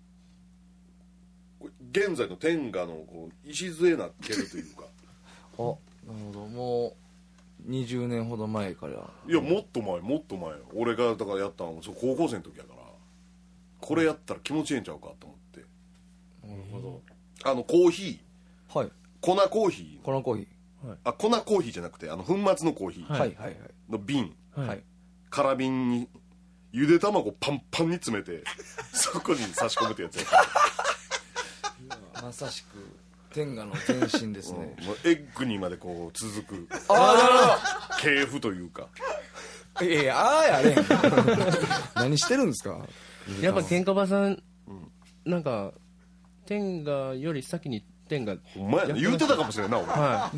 [SPEAKER 1] これ現在の天下のこう礎になってるというか
[SPEAKER 2] あ、なるほど。もう20年ほど前から。
[SPEAKER 1] いやもっと前俺がだからやったの高校生の時やから、これやったら気持ちいいんちゃうかと思って。
[SPEAKER 2] なるほど。
[SPEAKER 1] コーヒー、
[SPEAKER 2] はい。
[SPEAKER 1] 粉コーヒー、
[SPEAKER 2] 粉コーヒ
[SPEAKER 1] 粉コーヒーじゃなくて粉末のコーヒ
[SPEAKER 2] ー。
[SPEAKER 1] ー
[SPEAKER 2] はいはいはい
[SPEAKER 1] の瓶、
[SPEAKER 2] はい。
[SPEAKER 1] 空瓶にゆで卵パンパンに詰めてそこに差し込むってやつや
[SPEAKER 2] まさしく天下の前身ですね。
[SPEAKER 1] もうエッグにまでこう続く系譜というか。
[SPEAKER 2] いやいや、ああやれん。何してるんですか？
[SPEAKER 3] やっぱケンコバさん、なんか天下より先に天下
[SPEAKER 1] お前言うてたかもしれんな俺、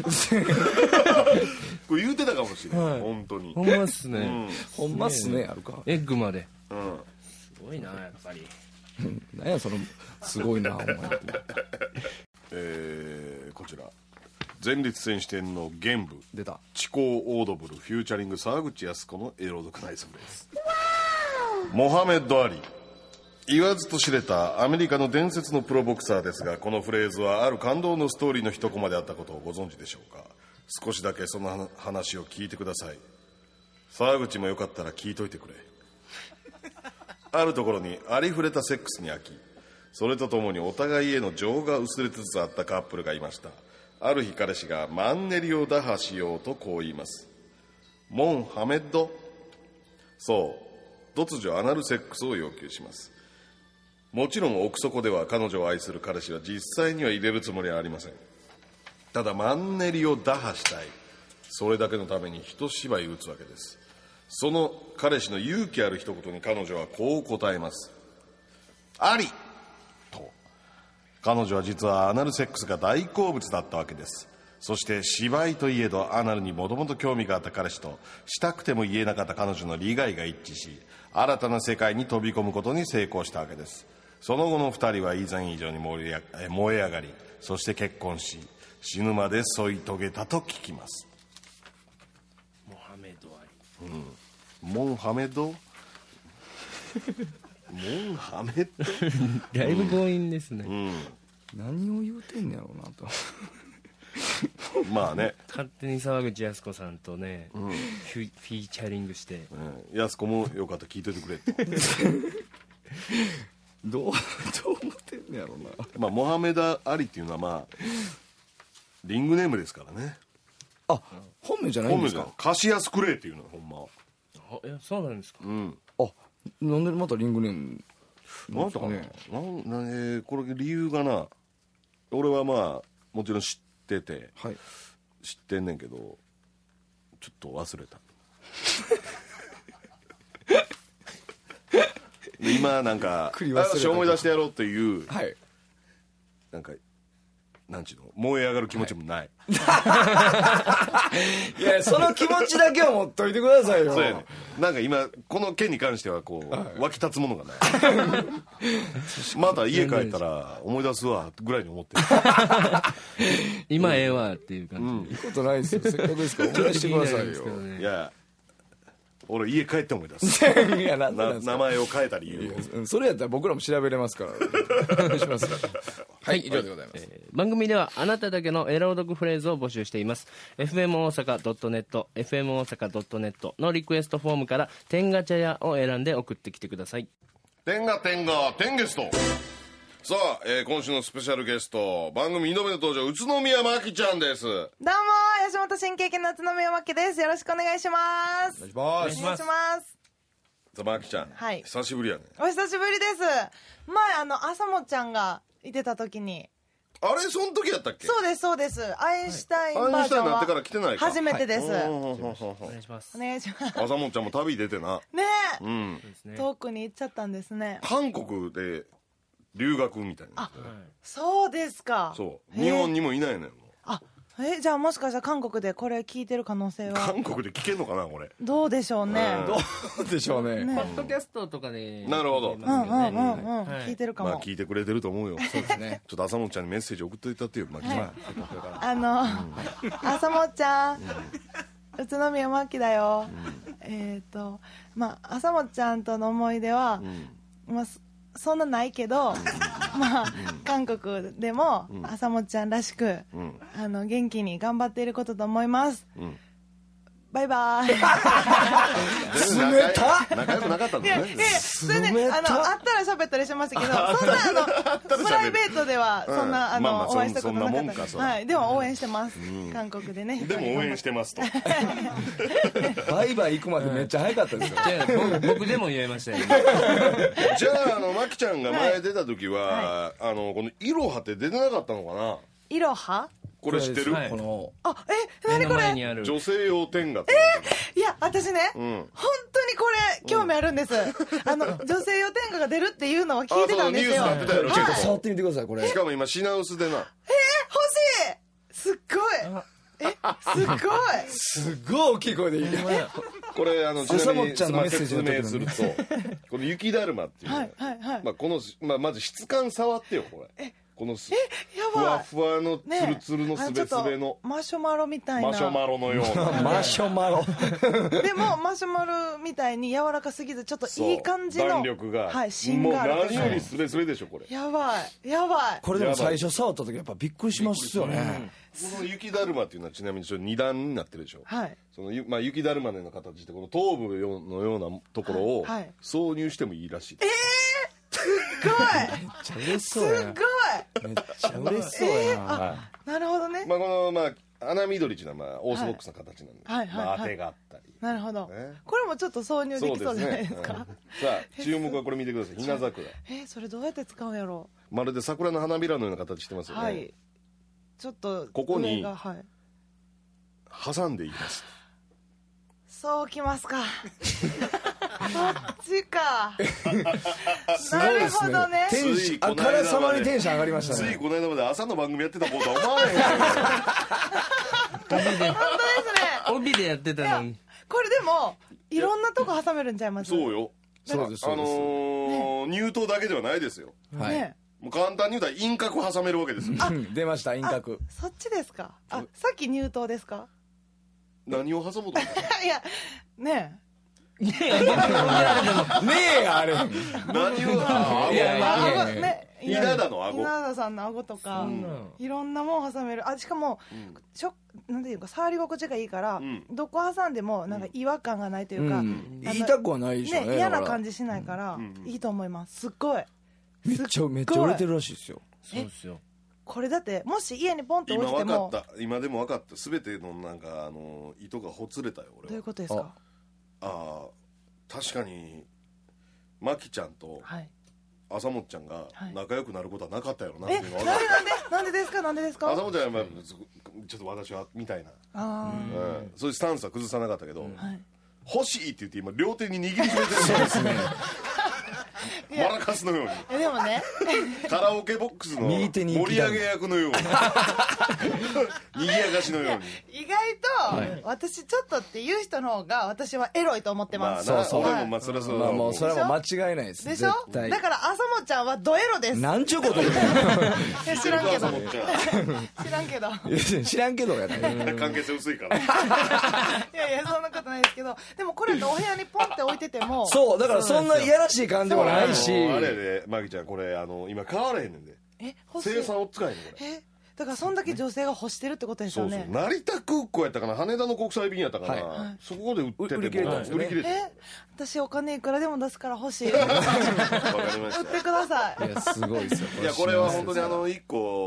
[SPEAKER 1] これ言うてたかもしれん、本当に
[SPEAKER 3] ほんまっすね、
[SPEAKER 2] ほんまっすね、あるか。
[SPEAKER 3] エッグまで、
[SPEAKER 1] す
[SPEAKER 3] ごいなやっぱり。
[SPEAKER 2] 何やそのすごいなお前って。
[SPEAKER 1] こちら前立腺支店の玄武
[SPEAKER 2] 出た。
[SPEAKER 1] 知行オードブルフューチャリング沢口靖子のエロドクナイスフレーズ。モハメッド・アリ、言わずと知れたアメリカの伝説のプロボクサーですが、このフレーズはある感動のストーリーの一コマであったことをご存知でしょうか。少しだけその話を聞いてください。沢口もよかったら聞いといてくれ。あるところにありふれたセックスに飽き、それとともにお互いへの情が薄れつつあったカップルがいました。ある日彼氏がマンネリを打破しようとこう言います。モンハメッド。そう突如アナルセックスを要求します。もちろん奥底では彼女を愛する彼氏は実際には入れるつもりはありません。ただマンネリを打破したい、それだけのために一芝居打つわけです。その彼氏の勇気ある一言に彼女はこう答えます。ありと。彼女は実はアナルセックスが大好物だったわけです。そして芝居といえどアナルにもともと興味があった彼氏としたくても言えなかった彼女の利害が一致し、新たな世界に飛び込むことに成功したわけです。その後の二人は以前以上に燃え上がり、そして結婚し死ぬまで添い遂げたと聞きます。
[SPEAKER 3] モハメド・アリ、
[SPEAKER 1] モンハメドモンハメド
[SPEAKER 3] だいぶ強引ですね、
[SPEAKER 2] 何を言うてんねやろうなと。
[SPEAKER 1] まあね、
[SPEAKER 3] 勝手に沢口靖子さんとね、フィーチャリングして、
[SPEAKER 1] 靖子もよかったら聞いといてくれと。
[SPEAKER 2] どう思ってんねやろうな。
[SPEAKER 1] まあモハメド・アリっていうのはまあリングネームですからね。
[SPEAKER 2] あ、本名じゃないんですか？
[SPEAKER 1] 貸しやすくれっていうのはほんま。
[SPEAKER 3] いやそうなんですか、
[SPEAKER 2] あ、なんでまたリングネーム
[SPEAKER 1] なんだかな、これ理由がな、俺はまあもちろん知ってて、
[SPEAKER 2] はい、
[SPEAKER 1] 知ってんねんけどちょっと忘れた。で今なんか思い出してやろうっていう、
[SPEAKER 2] はい、
[SPEAKER 1] なんかなんちゅうの、燃え上がる気持ちもない、
[SPEAKER 2] いやその気持ちだけは持っといてくださいよ。
[SPEAKER 1] そうやね、なんか今この件に関してはこう、湧き立つものがない。また家帰ったら思い出すわぐらいに思ってる。
[SPEAKER 3] 今ええわっていう感じ、
[SPEAKER 2] いいことないですよ、せっかくですから思い出してくださいよ。
[SPEAKER 1] いや俺家帰って思い出す。
[SPEAKER 2] いやなん
[SPEAKER 1] 名前を変えた理由を。
[SPEAKER 2] それやったら僕らも調べれますから。お願いします。はい、以上でございます。
[SPEAKER 3] 番組ではあなただけのエロ読フレーズを募集しています。 FM 大阪 .net FM 大阪 .net のリクエストフォームから天ガチャ屋を選んで送ってきてください。
[SPEAKER 1] 天ゲスト。さあ、今週のスペシャルゲスト、番組2度目の登場、宇都宮まきちゃんです。
[SPEAKER 4] どうも吉本新喜劇の宇都宮まきです。よろしくお願いします。
[SPEAKER 2] お願いします。
[SPEAKER 4] お願いします。
[SPEAKER 1] さあまきちゃん、
[SPEAKER 4] はい、
[SPEAKER 1] 久しぶりやね。
[SPEAKER 4] お久しぶりです。前朝もちゃんがいてた時に
[SPEAKER 1] あれその時やったっけ？
[SPEAKER 4] そうですそうです。アインシュタインバージョン
[SPEAKER 1] アインシュタインになってから来てないか。
[SPEAKER 4] 初めてです。
[SPEAKER 3] お願いします。
[SPEAKER 4] お願いします。
[SPEAKER 1] 朝もんちゃんも旅出てな。
[SPEAKER 4] ねえ、
[SPEAKER 1] うん。
[SPEAKER 3] そうですね。
[SPEAKER 4] 遠くに行っちゃったんですね。
[SPEAKER 1] 韓国で留学みたいな。
[SPEAKER 4] そうですか。
[SPEAKER 1] そう。日本にもいないのよ。
[SPEAKER 4] あ、じゃあもしかしたら韓国でこれ聞いてる可能性は
[SPEAKER 1] 韓国で聞けんのかなこれ。
[SPEAKER 4] どうでしょうね。
[SPEAKER 2] どうでしょうね。
[SPEAKER 3] ポッドキャストとかで。
[SPEAKER 1] なるほど
[SPEAKER 4] 聞いてるかも。
[SPEAKER 1] まあ聞いてくれてると思うよ。
[SPEAKER 2] そうですね。
[SPEAKER 1] ちょっと朝もんちゃんにメッセージ送っといたってよ。まあ
[SPEAKER 4] 朝もちゃん、宇都宮まきだよ。まあ朝もちゃんとの思い出は、まあそんなないけど、まあ韓国でも朝もちゃんらしく、元気に頑張っていることと思います。バイバイ。
[SPEAKER 2] 冷た
[SPEAKER 1] 仲良くなかったんだね。
[SPEAKER 4] それね、会ったら喋ったりしましたけど、そんなプライベートではそんなお会いしたことなかった。はい、でも応援してます。韓国でね。
[SPEAKER 1] でも応援してますと。
[SPEAKER 2] バイバイ行くまでめっちゃ早かったですよ。
[SPEAKER 3] 僕でも言えましたよ。
[SPEAKER 1] じゃあマキちゃんが前出た時はこのイロハって出てなかったのかな。
[SPEAKER 4] イロハ？
[SPEAKER 1] これ知ってる？
[SPEAKER 2] この
[SPEAKER 4] 何これ？
[SPEAKER 1] 女性用天下。
[SPEAKER 4] いや私ね、本当にこれ興味あるんです。女性用天下が出るっていうのは聞いてたんですよ。
[SPEAKER 1] ニュースになってたやろ。
[SPEAKER 2] ちょっと触ってみてくださいこれ。
[SPEAKER 1] しかも今品薄でな。
[SPEAKER 4] 欲しい。すっごい。
[SPEAKER 2] すごい大きい声で言う。
[SPEAKER 1] これちなみに説明すると、この雪だるまっていうのはこのまず質感触ってよこれ。このふわふわのツルツルのすべすべの
[SPEAKER 4] マシュマロみたいな。
[SPEAKER 1] マシュマロのような。
[SPEAKER 2] マシュマロ。
[SPEAKER 4] でもマシュマロみたいに柔らかすぎずちょっといい感じの
[SPEAKER 1] 弾力が、
[SPEAKER 4] 芯がある。
[SPEAKER 1] もう何よりすべすべでしょこれ。
[SPEAKER 4] やばい。
[SPEAKER 2] これでも最初触った時やっぱびっくりしますよね。
[SPEAKER 1] この雪だるまっていうのはちなみに2段になってるでしょ。その雪だるまのような形でこの頭部のようなところを挿入してもいいらしい。
[SPEAKER 4] すっごい。
[SPEAKER 2] めっちゃ嬉しそうや。
[SPEAKER 4] すっごい。
[SPEAKER 2] めっちゃ嬉しそうや。
[SPEAKER 4] なるほどね。
[SPEAKER 1] この穴緑っていうのはオーソドックスな形なんで、当てがあったり。
[SPEAKER 4] なるほど。これもちょっと挿入できそうじゃないですか。さ
[SPEAKER 1] あ注目はこれ見てください。ひな桜。
[SPEAKER 4] それどうやって使うんやろ
[SPEAKER 1] う。まるで桜の花びらのような形してますよね。はい。
[SPEAKER 4] ちょっと
[SPEAKER 1] ここに挟んでいきます。
[SPEAKER 4] そうきますか。そっちか。
[SPEAKER 2] なるほどね。あからさまにテンション上がりましたね。
[SPEAKER 1] ついこの間まで朝の番組やってたことは思わないよ。
[SPEAKER 4] 本当ですね。
[SPEAKER 3] 帯でやってたのに。
[SPEAKER 4] これでもいろんなとこ挟めるんちゃいます？
[SPEAKER 1] そうよ。
[SPEAKER 2] そうです。
[SPEAKER 1] 乳頭だけではないですよ。
[SPEAKER 2] はい。
[SPEAKER 1] もう簡単に言うたら輪郭挟めるわけですよ。
[SPEAKER 2] 出ました輪郭。
[SPEAKER 4] そっちですか。さっき乳頭ですか。
[SPEAKER 1] 何を挟むと？
[SPEAKER 4] いやね
[SPEAKER 2] え。ねえあれ。
[SPEAKER 1] 何を？稲田の顎。
[SPEAKER 4] 稲田さんの顎とかいろんなもん挟める。しかもなんていうか触り心地がいいからどこ挟んでもなんか違和感がないというか。
[SPEAKER 2] 言いたくはないでしょね。
[SPEAKER 4] 嫌な感じしないからいいと思います。すっごい。
[SPEAKER 2] めっちゃ売れてるらしいですよ。
[SPEAKER 3] そうですよ。
[SPEAKER 4] これだってもし家にポンと置いても
[SPEAKER 1] 今でも分かった全てのなんか糸がほつれたよ俺は。
[SPEAKER 4] どういうことですか？
[SPEAKER 1] 確かにマキちゃんと朝もっちゃんが仲良くなることはなかったよなっていうのは分かった。
[SPEAKER 4] なんでですか？
[SPEAKER 1] 朝もっちゃんはちょっと私はみたいなそういうスタンスは崩さなかったけど欲しいって言って今両手に握りしめてる。そうですね。マラカスのように。
[SPEAKER 4] でもね
[SPEAKER 1] カラオケボックスの盛り上げ役のように賑やかしのように。
[SPEAKER 4] 意外と私ちょっとっていう人の方が私はエロいと思ってます。
[SPEAKER 2] そう
[SPEAKER 1] 俺もそれはそう。
[SPEAKER 2] もうそれはもう間違いないです。
[SPEAKER 4] でしょ？だから朝もちゃんはドエロです。
[SPEAKER 2] なんちゅうこと言う
[SPEAKER 4] の？知らんけど。
[SPEAKER 2] 知らんけどやね。
[SPEAKER 1] 関係性薄いから。
[SPEAKER 4] いやそんなことないですけど、でもこれってお部屋にポンって置いてても。
[SPEAKER 2] そうだからそんないやらしい感じもないし。
[SPEAKER 1] あれでマギちゃんこれ今買われへんねんで。生産を使えへんこれ。
[SPEAKER 4] だからそんだけ女性が欲してるってことですよね。
[SPEAKER 1] そう成田空港やったかな、羽田の国際便やったかな、そこで売ってて売り切れて。
[SPEAKER 4] 私お金いくらでも出すから欲しい。わかりました。売ってください。
[SPEAKER 2] いやすごいですよ。
[SPEAKER 1] いやこれは本当に1個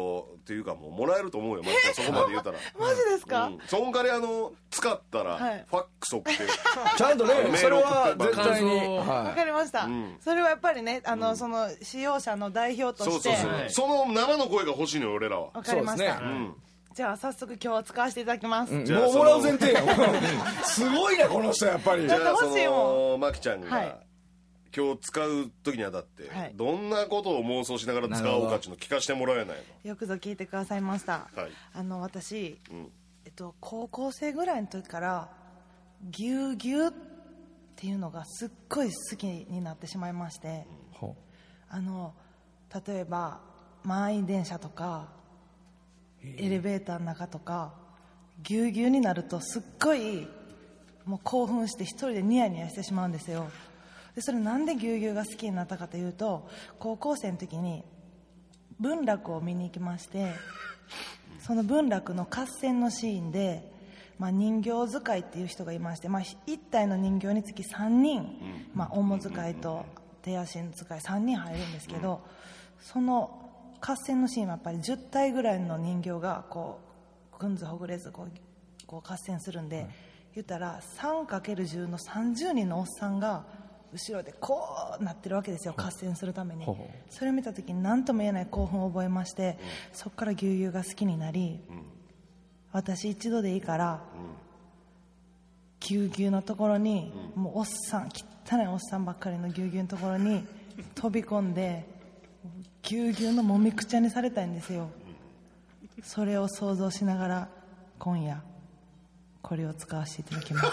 [SPEAKER 1] っていうかもうもらえると思うよ、まきちゃんそこまで言うたら。
[SPEAKER 4] マジですか？
[SPEAKER 1] その代わり使ったら、
[SPEAKER 4] はい
[SPEAKER 1] ファックス送って
[SPEAKER 2] ちゃんとね
[SPEAKER 1] メ
[SPEAKER 2] それ
[SPEAKER 1] ール送って
[SPEAKER 2] は絶対に、
[SPEAKER 3] 感想
[SPEAKER 4] わかりました、
[SPEAKER 1] ん
[SPEAKER 4] それはやっぱりねその使用者の代表と
[SPEAKER 1] そう
[SPEAKER 4] して
[SPEAKER 1] そうそう、
[SPEAKER 3] はい
[SPEAKER 1] その生の声が欲しいのよ俺らは。
[SPEAKER 4] わかりました、
[SPEAKER 2] そうですね
[SPEAKER 4] じゃあ早速今日使わせていただきます、
[SPEAKER 2] うん
[SPEAKER 1] じゃあ
[SPEAKER 2] もうもらう前提よすごいねこの人やっぱり。
[SPEAKER 1] じゃあ
[SPEAKER 4] 欲しいも
[SPEAKER 1] まきちゃんが、
[SPEAKER 4] はい
[SPEAKER 1] 今日使う時にあたって、
[SPEAKER 4] はい
[SPEAKER 1] どんなことを妄想しながら使おうかっていうのを聞かせてもらえない
[SPEAKER 4] よくぞ聞いてくださいました、
[SPEAKER 1] はい
[SPEAKER 4] 私、
[SPEAKER 1] ん
[SPEAKER 4] 高校生ぐらいの時からぎゅうぎゅうっていうのがすっごい好きになってしまいまして、
[SPEAKER 2] ほ
[SPEAKER 4] 例えば満員電車とかエレベーターの中とかぎゅうぎゅうになるとすっごいもう興奮して一人でニヤニヤしてしまうんですよ。でそれなんでぎゅうぎゅうが好きになったかというと、高校生の時に文楽を見に行きまして、その文楽の合戦のシーンで、人形使いっていう人がいまして、1体の人形につき3人、主使いと手足の使い3人入るんですけど、その合戦のシーンはやっぱり10体ぐらいの人形がこうぐんずほぐれずこう合戦するんで、言ったら 3×10 の30人のおっさんが後ろでこうなってるわけですよ、合戦するために。それを見た時に何とも言えない興奮を覚えまして、そこからぎゅうぎゅうが好きになり、私一度でいいからぎゅうぎゅうのところに、もうおっさん汚いおっさんばっかりのぎゅうぎゅうのところに飛び込んでぎゅうぎゅうのもみくちゃにされたいんですよ。それを想像しながら今夜これを使わせていただきます。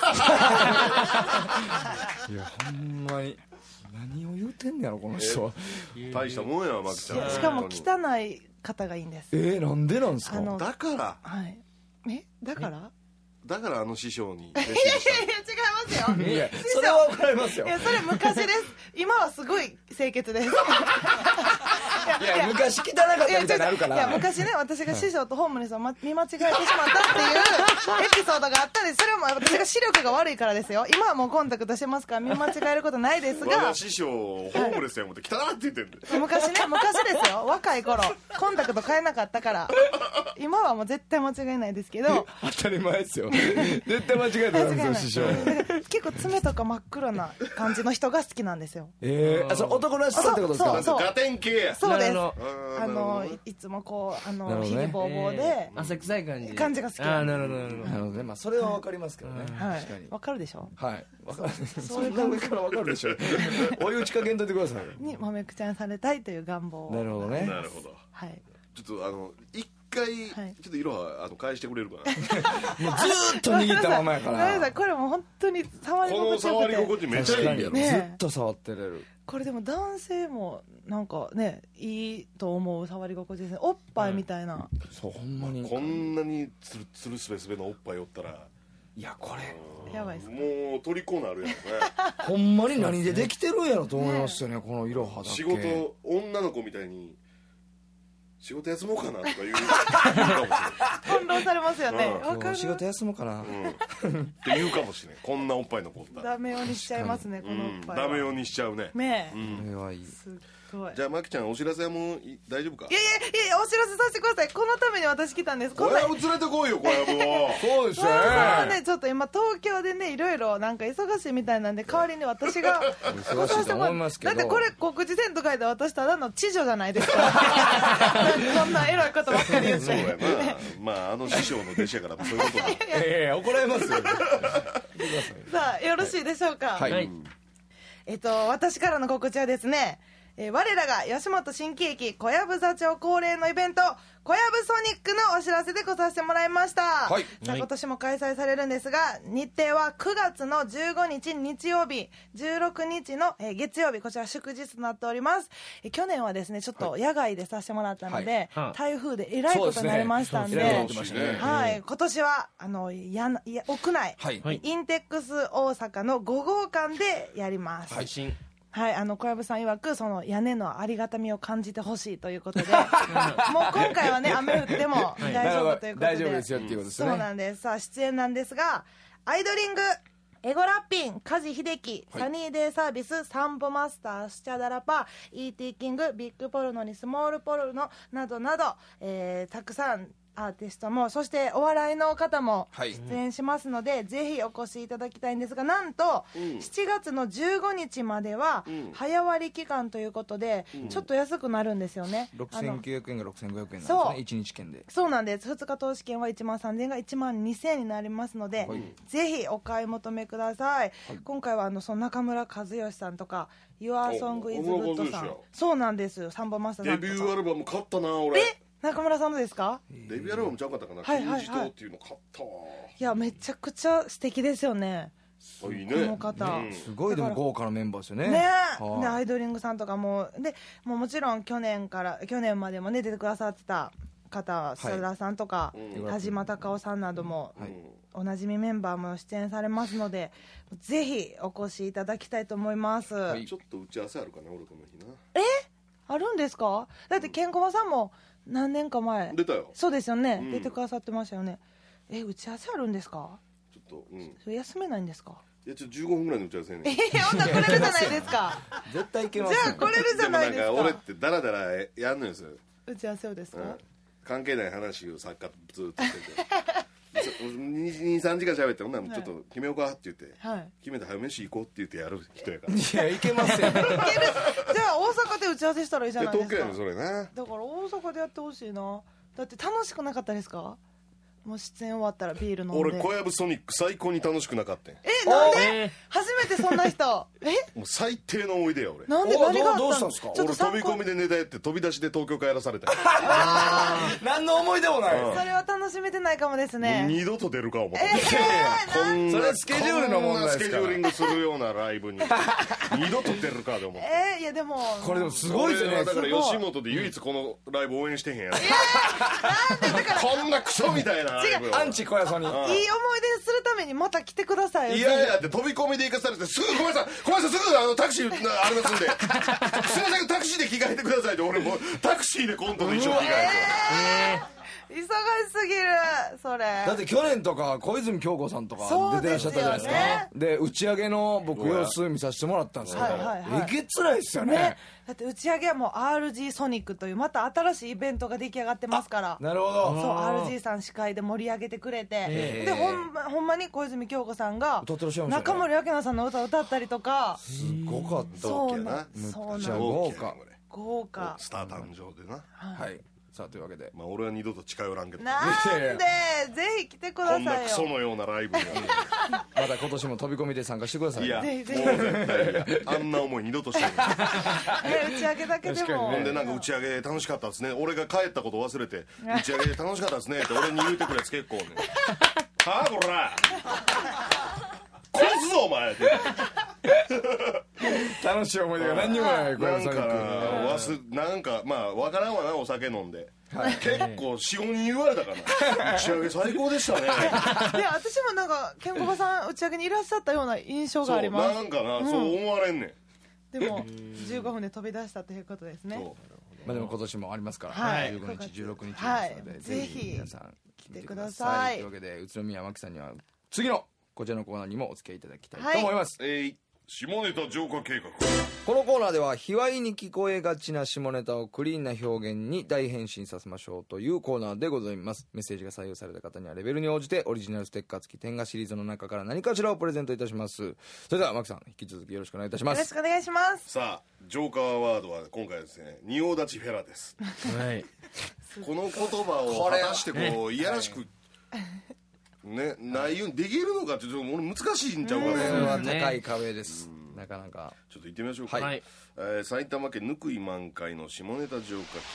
[SPEAKER 2] いやほんまに何を言うてんねやろこの人は。
[SPEAKER 1] 大したもんやわまきちゃん。
[SPEAKER 4] しかも汚い方がいいんです。
[SPEAKER 2] なんでなんですか。
[SPEAKER 1] だから
[SPEAKER 4] はいだから
[SPEAKER 1] あの師匠に
[SPEAKER 4] いや違いますよ。
[SPEAKER 2] いやそれは分かりますよ。
[SPEAKER 4] いやそれ昔です。今はすごい清潔です。
[SPEAKER 2] いや昔汚かったみたいになるから。
[SPEAKER 4] いや昔ね、私が師匠とホームレスを見間違えてしまったっていうエピソードがあったんです。それも私が視力が悪いからですよ。今はもうコンタクトしてますから見間違えることないです
[SPEAKER 1] 我が
[SPEAKER 4] が、
[SPEAKER 1] 師匠ホームレスや思って汚って言ってんで、
[SPEAKER 4] 昔ですよ。若い頃コンタクト買えなかったから。今はもう絶対間違いないですけど。
[SPEAKER 2] 当たり前ですよ。絶対間違えてるんですよ師匠。
[SPEAKER 4] 結構爪とか真っ黒な感じの人が好きなんですよ。
[SPEAKER 2] それ男らしさってことですか。
[SPEAKER 4] そう
[SPEAKER 1] ガテン系や。
[SPEAKER 4] そうです。
[SPEAKER 3] なるほ
[SPEAKER 4] いつもこう
[SPEAKER 2] ほどね
[SPEAKER 4] ひげぼうぼうで
[SPEAKER 3] 汗臭い感じ
[SPEAKER 4] 感じが好き。
[SPEAKER 3] なるほどなるほど。
[SPEAKER 2] なるほどね。それは分かりますけどね。
[SPEAKER 4] はい
[SPEAKER 2] 確かに。
[SPEAKER 4] わかるでしょ。
[SPEAKER 2] はい分かる。そんな上から分かるでしょ。追い打ちかけんといてください。
[SPEAKER 4] にもめくちゃにされたいという願望を。
[SPEAKER 2] なるほどね。
[SPEAKER 1] なるほど。
[SPEAKER 4] はい。
[SPEAKER 1] ちょっと一回、
[SPEAKER 4] はい
[SPEAKER 1] ちょっと色は返してくれるかな。
[SPEAKER 2] もうずーっと握ったままやか
[SPEAKER 4] ごめんなさ
[SPEAKER 2] ら
[SPEAKER 4] い、これもう本当に触り
[SPEAKER 1] この
[SPEAKER 4] 心地よ
[SPEAKER 1] 触り
[SPEAKER 4] くて。
[SPEAKER 1] 心地めっちゃいいんやろ。
[SPEAKER 4] ね
[SPEAKER 2] ずっと触ってれる。
[SPEAKER 4] これでも男性もなんかねいいと思う触り心地ですね。おっぱいみたいな。
[SPEAKER 2] そうほんまに
[SPEAKER 1] こんなにつるすべすべのおっぱいおったら、
[SPEAKER 2] いやこれ
[SPEAKER 4] やばいですか。
[SPEAKER 1] もう虜なるやろね。
[SPEAKER 2] ほんまに何でできてるんやろと思いますよねこの色肌だけ。
[SPEAKER 1] 仕事女の子みたいに仕事休もうかなとか言う
[SPEAKER 4] 翻弄されますよね。
[SPEAKER 1] うん
[SPEAKER 4] わかる。
[SPEAKER 2] 仕事休もうかな。
[SPEAKER 1] って言うかもしれん。こんなおっぱいの子おったら、
[SPEAKER 4] ダメようにしちゃいますねこのおっぱいは。
[SPEAKER 1] ダメようにしちゃうね。
[SPEAKER 4] ねえ。
[SPEAKER 2] これはいい。
[SPEAKER 4] すっごい。
[SPEAKER 1] じゃあまきちゃんお知らせはもう大丈夫か。
[SPEAKER 4] いやお知らせさせてください。このために私来たんです。こんな
[SPEAKER 1] 小籔連れてこいよ小籔を。
[SPEAKER 2] そうです
[SPEAKER 4] そうは
[SPEAKER 2] ね。
[SPEAKER 4] ね、ちょっと今東京でねいろいろなんか忙しいみたいなんで代わりに私が
[SPEAKER 2] 忙しいと思いますけど
[SPEAKER 4] だってこれ告知せんと書いて私ただの知女じゃないですか。こんなエロいことばっかり言っ
[SPEAKER 1] そうや
[SPEAKER 4] て。
[SPEAKER 1] な。あの師匠の弟子やからそういうことだ。
[SPEAKER 2] 怒られますよ。
[SPEAKER 4] さあよろしいでしょうか。
[SPEAKER 2] はい
[SPEAKER 3] はい。
[SPEAKER 4] 私からの告知はですね、我らが吉本新喜劇小籔座長恒例のイベント小籔ソニックのお知らせで来させてもらいました、
[SPEAKER 2] はい
[SPEAKER 4] さあ今年も開催されるんですが日程は9月の15日日曜日16日の月曜日、こちら祝日となっております。去年はですねちょっと野外でさせてもらったので、
[SPEAKER 3] はい
[SPEAKER 4] 台風でえらいことになりましたんで、
[SPEAKER 2] そうですねえらいことになってましたね
[SPEAKER 4] はい、今年は屋内、
[SPEAKER 2] はい
[SPEAKER 3] はい
[SPEAKER 4] インテックス大阪の5号館でやります。
[SPEAKER 3] 配信。
[SPEAKER 4] はい、小籔さん曰くその屋根のありがたみを感じてほしいということでもう今回はね雨降っても大丈夫ということで、
[SPEAKER 2] 大丈夫ですよっていうことですね。
[SPEAKER 4] そうなんです。さあ出演なんですがアイドリング、 エゴラッピン、梶秀樹、サニーデイサービス、サンボマスター、スチャダラパー、ET キング、ビッグポルノにスモールポルノなどなど、たくさんアーティストも、そしてお笑いの方も出演しますので、ぜひお越しいただきたいんですが、なんと、7月の15日までは早割期間ということで、ちょっと安くなるんですよね。
[SPEAKER 2] 6900円が6500円なんですね、1日券で。
[SPEAKER 4] そうなんです。2日投資券は1万3000円が1万2000円になりますので、ぜひお買い求めください。今回はその中村和義さんとか、Your Song is Good さん、そうなんですよ、サンボマスターさんとか。
[SPEAKER 1] デビューアルバム買ったな俺。
[SPEAKER 4] 中村さんのですか？
[SPEAKER 1] デビューアルバムちゃうかったかな、金字塔っていうの買ったわ。
[SPEAKER 4] いや、めちゃくちゃ素敵ですよね、
[SPEAKER 1] いいね、
[SPEAKER 4] この方、
[SPEAKER 2] すごいでも豪華なメンバーですよね。
[SPEAKER 4] ねえ、でアイドリングさんとかもで、もちろん去年までもね出てくださってた方、須田さんとか、田島貴夫さんなども、おなじみメンバーも出演されますので、ぜひお越しいただきたいと思います。
[SPEAKER 1] ちょっと打ち合わせあるかな俺この日な。
[SPEAKER 4] あるんですか？だってケンコバさんも何年か前
[SPEAKER 1] 出たよ。
[SPEAKER 4] そうですよね、出てくださってましたよね。打ち合わせあるんですか？
[SPEAKER 1] ちょっと
[SPEAKER 4] それ休めないんですか？
[SPEAKER 1] いや、ちょっと15分ぐらいの打ち合わせやねん。
[SPEAKER 4] ほんなら来れるじゃないですか。
[SPEAKER 2] 絶対いけますよ。
[SPEAKER 4] じゃあ来れるじゃないですか。
[SPEAKER 1] でもなんか俺ってダラダラやんのよ。
[SPEAKER 4] 打ち合わせをですか？
[SPEAKER 1] 関係ない話を作家ずっとしてて2,3 時間喋って、ほんならちょっと決めようかって言って、決めて早飯行こうって言ってやる人やから。
[SPEAKER 2] いや、いけますよ。
[SPEAKER 4] じゃあ大阪で打ち合わせしたらいいじゃないですか。
[SPEAKER 1] 東京やねんそれな。
[SPEAKER 4] だから大阪でやってほしいな。だって楽しくなかったですか？もう出演終わったらビール飲んで。
[SPEAKER 1] 俺小籔ソニック最高に楽しくなかったん。
[SPEAKER 4] なんで？初めてそんな人。
[SPEAKER 1] もう最低の思い出や俺。
[SPEAKER 4] なんで？何があったの？
[SPEAKER 2] どうしたんですか？
[SPEAKER 1] 俺飛び込みでネタやって飛び出しで東京帰らされた。
[SPEAKER 2] 何の思い出もない。
[SPEAKER 4] それは楽しめてないかもですね。
[SPEAKER 1] 二度と出るか思って。
[SPEAKER 2] それスケジュールの問題ですから。
[SPEAKER 1] スケジューリングするようなライブに二度と出るかで思って。
[SPEAKER 4] いやでも
[SPEAKER 2] これでもすごいですね。
[SPEAKER 1] だから吉本で唯一このライブ応援してへんやん。こんなクソみたいなライブ。
[SPEAKER 2] アンチ小屋さんに。いい
[SPEAKER 4] 思い出するためにまた来てくださいよ。
[SPEAKER 1] いやいやって飛び込みで行かされて、すぐごめんなさいすぐタクシーありますんで、すいませんタクシーで着替えてくださいって。俺もうタクシーでコントの衣装着替えて。
[SPEAKER 4] 忙しすぎるそれ。
[SPEAKER 2] だって去年とか小泉京子さんとか出てらっしゃったじゃないですか。で打ち上げの僕様子見させてもらったんですけど、えげつないですよね。
[SPEAKER 4] だって打ち上げはもう RG ソニックというまた新しいイベントが出来上がってますから。
[SPEAKER 2] なるほど。
[SPEAKER 4] そう RG さん司会で盛り上げてくれて、でほんまに小泉京子さんが中森明菜さんの歌を歌ったりとか。
[SPEAKER 2] すごかった。
[SPEAKER 4] そう
[SPEAKER 2] なんめっちゃ豪華
[SPEAKER 1] スター誕生でな。
[SPEAKER 2] はい。さあというわけで、
[SPEAKER 1] まあ俺は二度と近寄らんけど。
[SPEAKER 4] なんでぜひ来てくださいよ。
[SPEAKER 1] こんなクソのようなライブに
[SPEAKER 2] また今年も飛び込みで参加してください。
[SPEAKER 1] いやもう絶対嫌。あんな思い二度としてない。
[SPEAKER 4] 打ち上げだけでも。
[SPEAKER 1] ほんでなんか打ち上げ楽しかったですね。俺が帰ったこと忘れて打ち上げ楽しかったですねって俺に言うてくるやつ結構ね。はあこら殺すぞお前って
[SPEAKER 2] 楽しい思い出が何にもない。
[SPEAKER 1] なんかまあ分からんわな、お酒飲んで結構 4,5 人言われたから打ち上げ最高でしたね。
[SPEAKER 4] いや私もなんかケンコバさん打ち上げにいらっしゃったような印象があります。
[SPEAKER 1] なんかな、そう思われんねん。
[SPEAKER 4] でも15分で飛び出したということですね。
[SPEAKER 2] まあでも今年もありますから、15日16日ですので、ぜひ皆さん来てください。というわけで宇都宮真紀さんには次のこちらのコーナーにもお付き合いいただきたいと思います。
[SPEAKER 1] 下ネタ浄化計画。
[SPEAKER 2] このコーナーでは卑猥に聞こえがちな下ネタをクリーンな表現に大変身させましょうというコーナーでございます。メッセージが採用された方にはレベルに応じてオリジナルステッカー付き天下シリーズの中から何かしらをプレゼントいたします。それでは真紀さん引き続きよろしくお願いいたします。
[SPEAKER 4] よろしくお願いします。
[SPEAKER 1] さあ浄化ワードは今回ですね、仁王立ちフェラです。はいこの言葉を果たしてこういやらしくね、ないようにできるのかってちょっと俺難しいんちゃうかね。
[SPEAKER 2] これは高い壁です。なかなか
[SPEAKER 1] ちょっと行ってみましょうか。はい、埼玉県ぬくい満開の下ネタ浄化計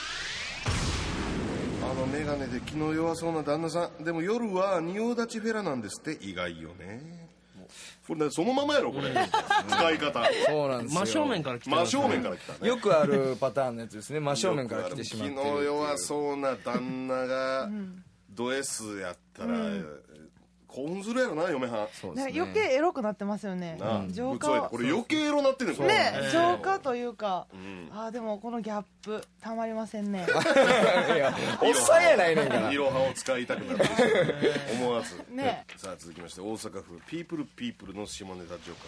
[SPEAKER 1] 画。あのメガネで気の弱そうな旦那さんでも夜は仁王立ちフェラなんですって。意外よね。これそのままやろこれ使い方。
[SPEAKER 2] そうなんですよ。
[SPEAKER 3] 真正面から来た、
[SPEAKER 1] 真正面から来たね。
[SPEAKER 2] よくあるパターンのやつですね。真正面から来てしまってる。
[SPEAKER 1] 気の弱そうな旦那がド S やったら、 興奮するやろな嫁はん。
[SPEAKER 2] そうですね。
[SPEAKER 4] 余計エロくなってますよね。
[SPEAKER 1] なあ
[SPEAKER 4] 浄化は
[SPEAKER 1] そうやこれ余計エロなってんねんこれ。
[SPEAKER 4] ね浄化というか、
[SPEAKER 1] ん
[SPEAKER 4] あーでもこのギャップたまりませんね。
[SPEAKER 2] いやおっさんやないねんから。
[SPEAKER 1] いろはを使いたくなって思わず。
[SPEAKER 4] ね
[SPEAKER 1] さあ続きまして大阪府ピープルの下ネタ浄化。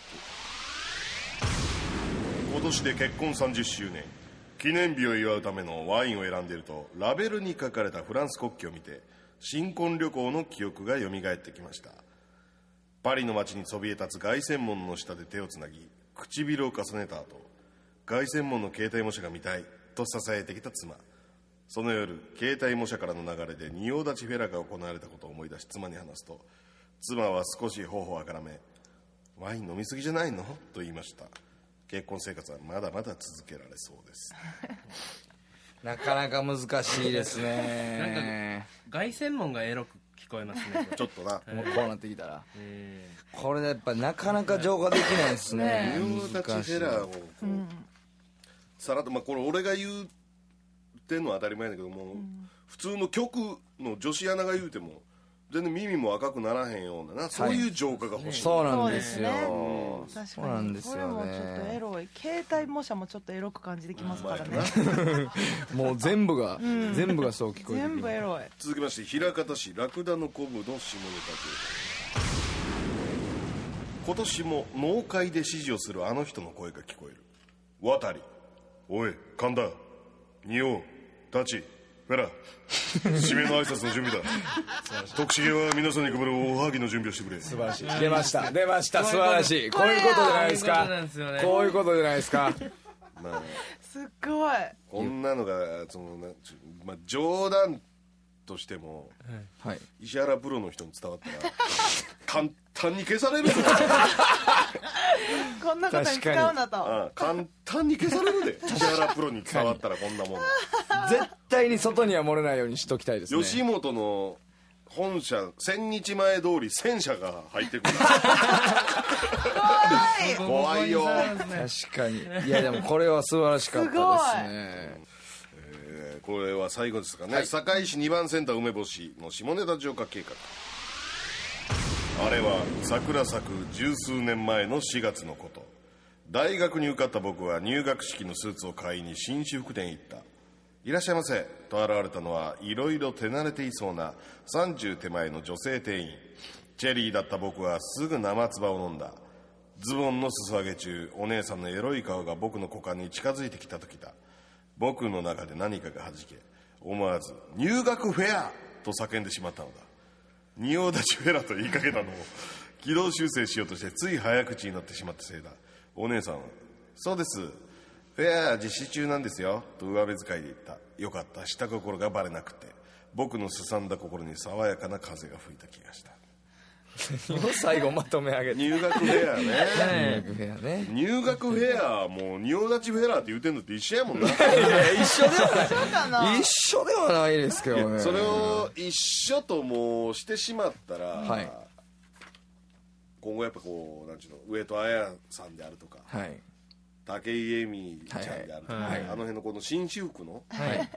[SPEAKER 1] 今年で結婚30周年記念日を祝うためのワインを選んでいるとラベルに書かれたフランス国旗を見て新婚旅行の記憶がよみがえってきました。パリの街にそびえ立つ凱旋門の下で手をつなぎ唇を重ねた後、凱旋門の携帯模写が見たいと支えてきた妻。その夜携帯模写からの流れで仁王立ちフェラが行われたことを思い出し妻に話すと、妻は少し頬をあからめワイン飲みすぎじゃないのと言いました。結婚生活はまだまだ続けられそうです。
[SPEAKER 2] なかなか難しいですね。
[SPEAKER 3] 凱旋門がエロく聞こえますね。
[SPEAKER 1] ちょっとな
[SPEAKER 2] もうこうなってきたら、これやっぱなかなか浄化できないですね。
[SPEAKER 1] 仁王立ちフェラをこうさらっと、まあ、これ俺が言うてんのは当たり前だけども、普通の局の女子アナが言うても全然耳も赤くならへんようなな、そういう浄化が欲しい。
[SPEAKER 2] そうなんですよ。
[SPEAKER 4] そうですね
[SPEAKER 2] そうなんですよね。
[SPEAKER 4] これもちょっとエロい。携帯模写もちょっとエロく感じてきますからね。
[SPEAKER 2] もう全部が、全部がそう聞こえてくる。
[SPEAKER 4] 全部エロい。
[SPEAKER 1] 続きまして枚方市ラクダのコブの下ネタ情報。今年も農会で指示をするあの人の声が聞こえる。渡り、おい神田、仁王、立ち、フェラ、締めの挨拶の準備だ。徳重は皆さんに配るおはぎの準備をしてくれ。
[SPEAKER 2] 素晴らしい。出ました出ました。素晴らしい。こういうことじゃないですか。こういうことじゃないですか。
[SPEAKER 1] まあ
[SPEAKER 4] すっごい。
[SPEAKER 1] こんなのがそのまあ、冗談としても、
[SPEAKER 2] はい。
[SPEAKER 1] 石原プロの人に伝わったら簡単に消されるぞ。
[SPEAKER 4] こんなことに使うなと。
[SPEAKER 1] ああ簡単に消されるで。石原プロに伝わったらこんなもん。
[SPEAKER 2] 絶対に外には漏れないようにしときたいですね。
[SPEAKER 1] 吉本の本社千日前通り1000社が入ってくる。怖いよ。
[SPEAKER 2] 確かに。いやでもこれは素晴らしかったですね。
[SPEAKER 1] これは最後ですかね、堺市2番センター梅干しの下ネタ浄化計画。あれは桜咲く十数年前の4月のこと。大学に受かった僕は入学式のスーツを買いに紳士服店へ行った。いらっしゃいませと現れたのはいろいろ手慣れていそうな30手前の女性店員。チェリーだった僕はすぐ生唾を飲んだ。ズボンの裾上げ中、お姉さんのエロい顔が僕の股間に近づいてきた時だ。僕の中で何かがはじけ、思わず入学フェアと叫んでしまったのだ。仁王立ちフェラと言いかけたのを軌道修正しようとしてつい早口になってしまったせいだ。お姉さんはそうです、フェア実施中なんですよと上目遣いで言った。よかった、下心がバレなくて。僕のすさんだ心に爽やかな風が吹いた気がした。
[SPEAKER 2] 最後まとめ上げて。
[SPEAKER 1] 入学フェアね。
[SPEAKER 2] 入学フェアね。
[SPEAKER 1] 入学フェアもう仁王立ちフェラって言うてんのって一緒やもんな。
[SPEAKER 2] いや一緒ではない。
[SPEAKER 4] そうかな。
[SPEAKER 2] 一緒ではないですけどね。
[SPEAKER 1] それを一緒ともうしてしまったら、
[SPEAKER 2] はい
[SPEAKER 1] 今後やっぱこうなんちゅうの、上戸彩さんであるとか、
[SPEAKER 2] はい
[SPEAKER 1] 武井絵美ちゃんであるとか、
[SPEAKER 2] はい
[SPEAKER 1] あの辺のこの紳士服の、
[SPEAKER 2] はい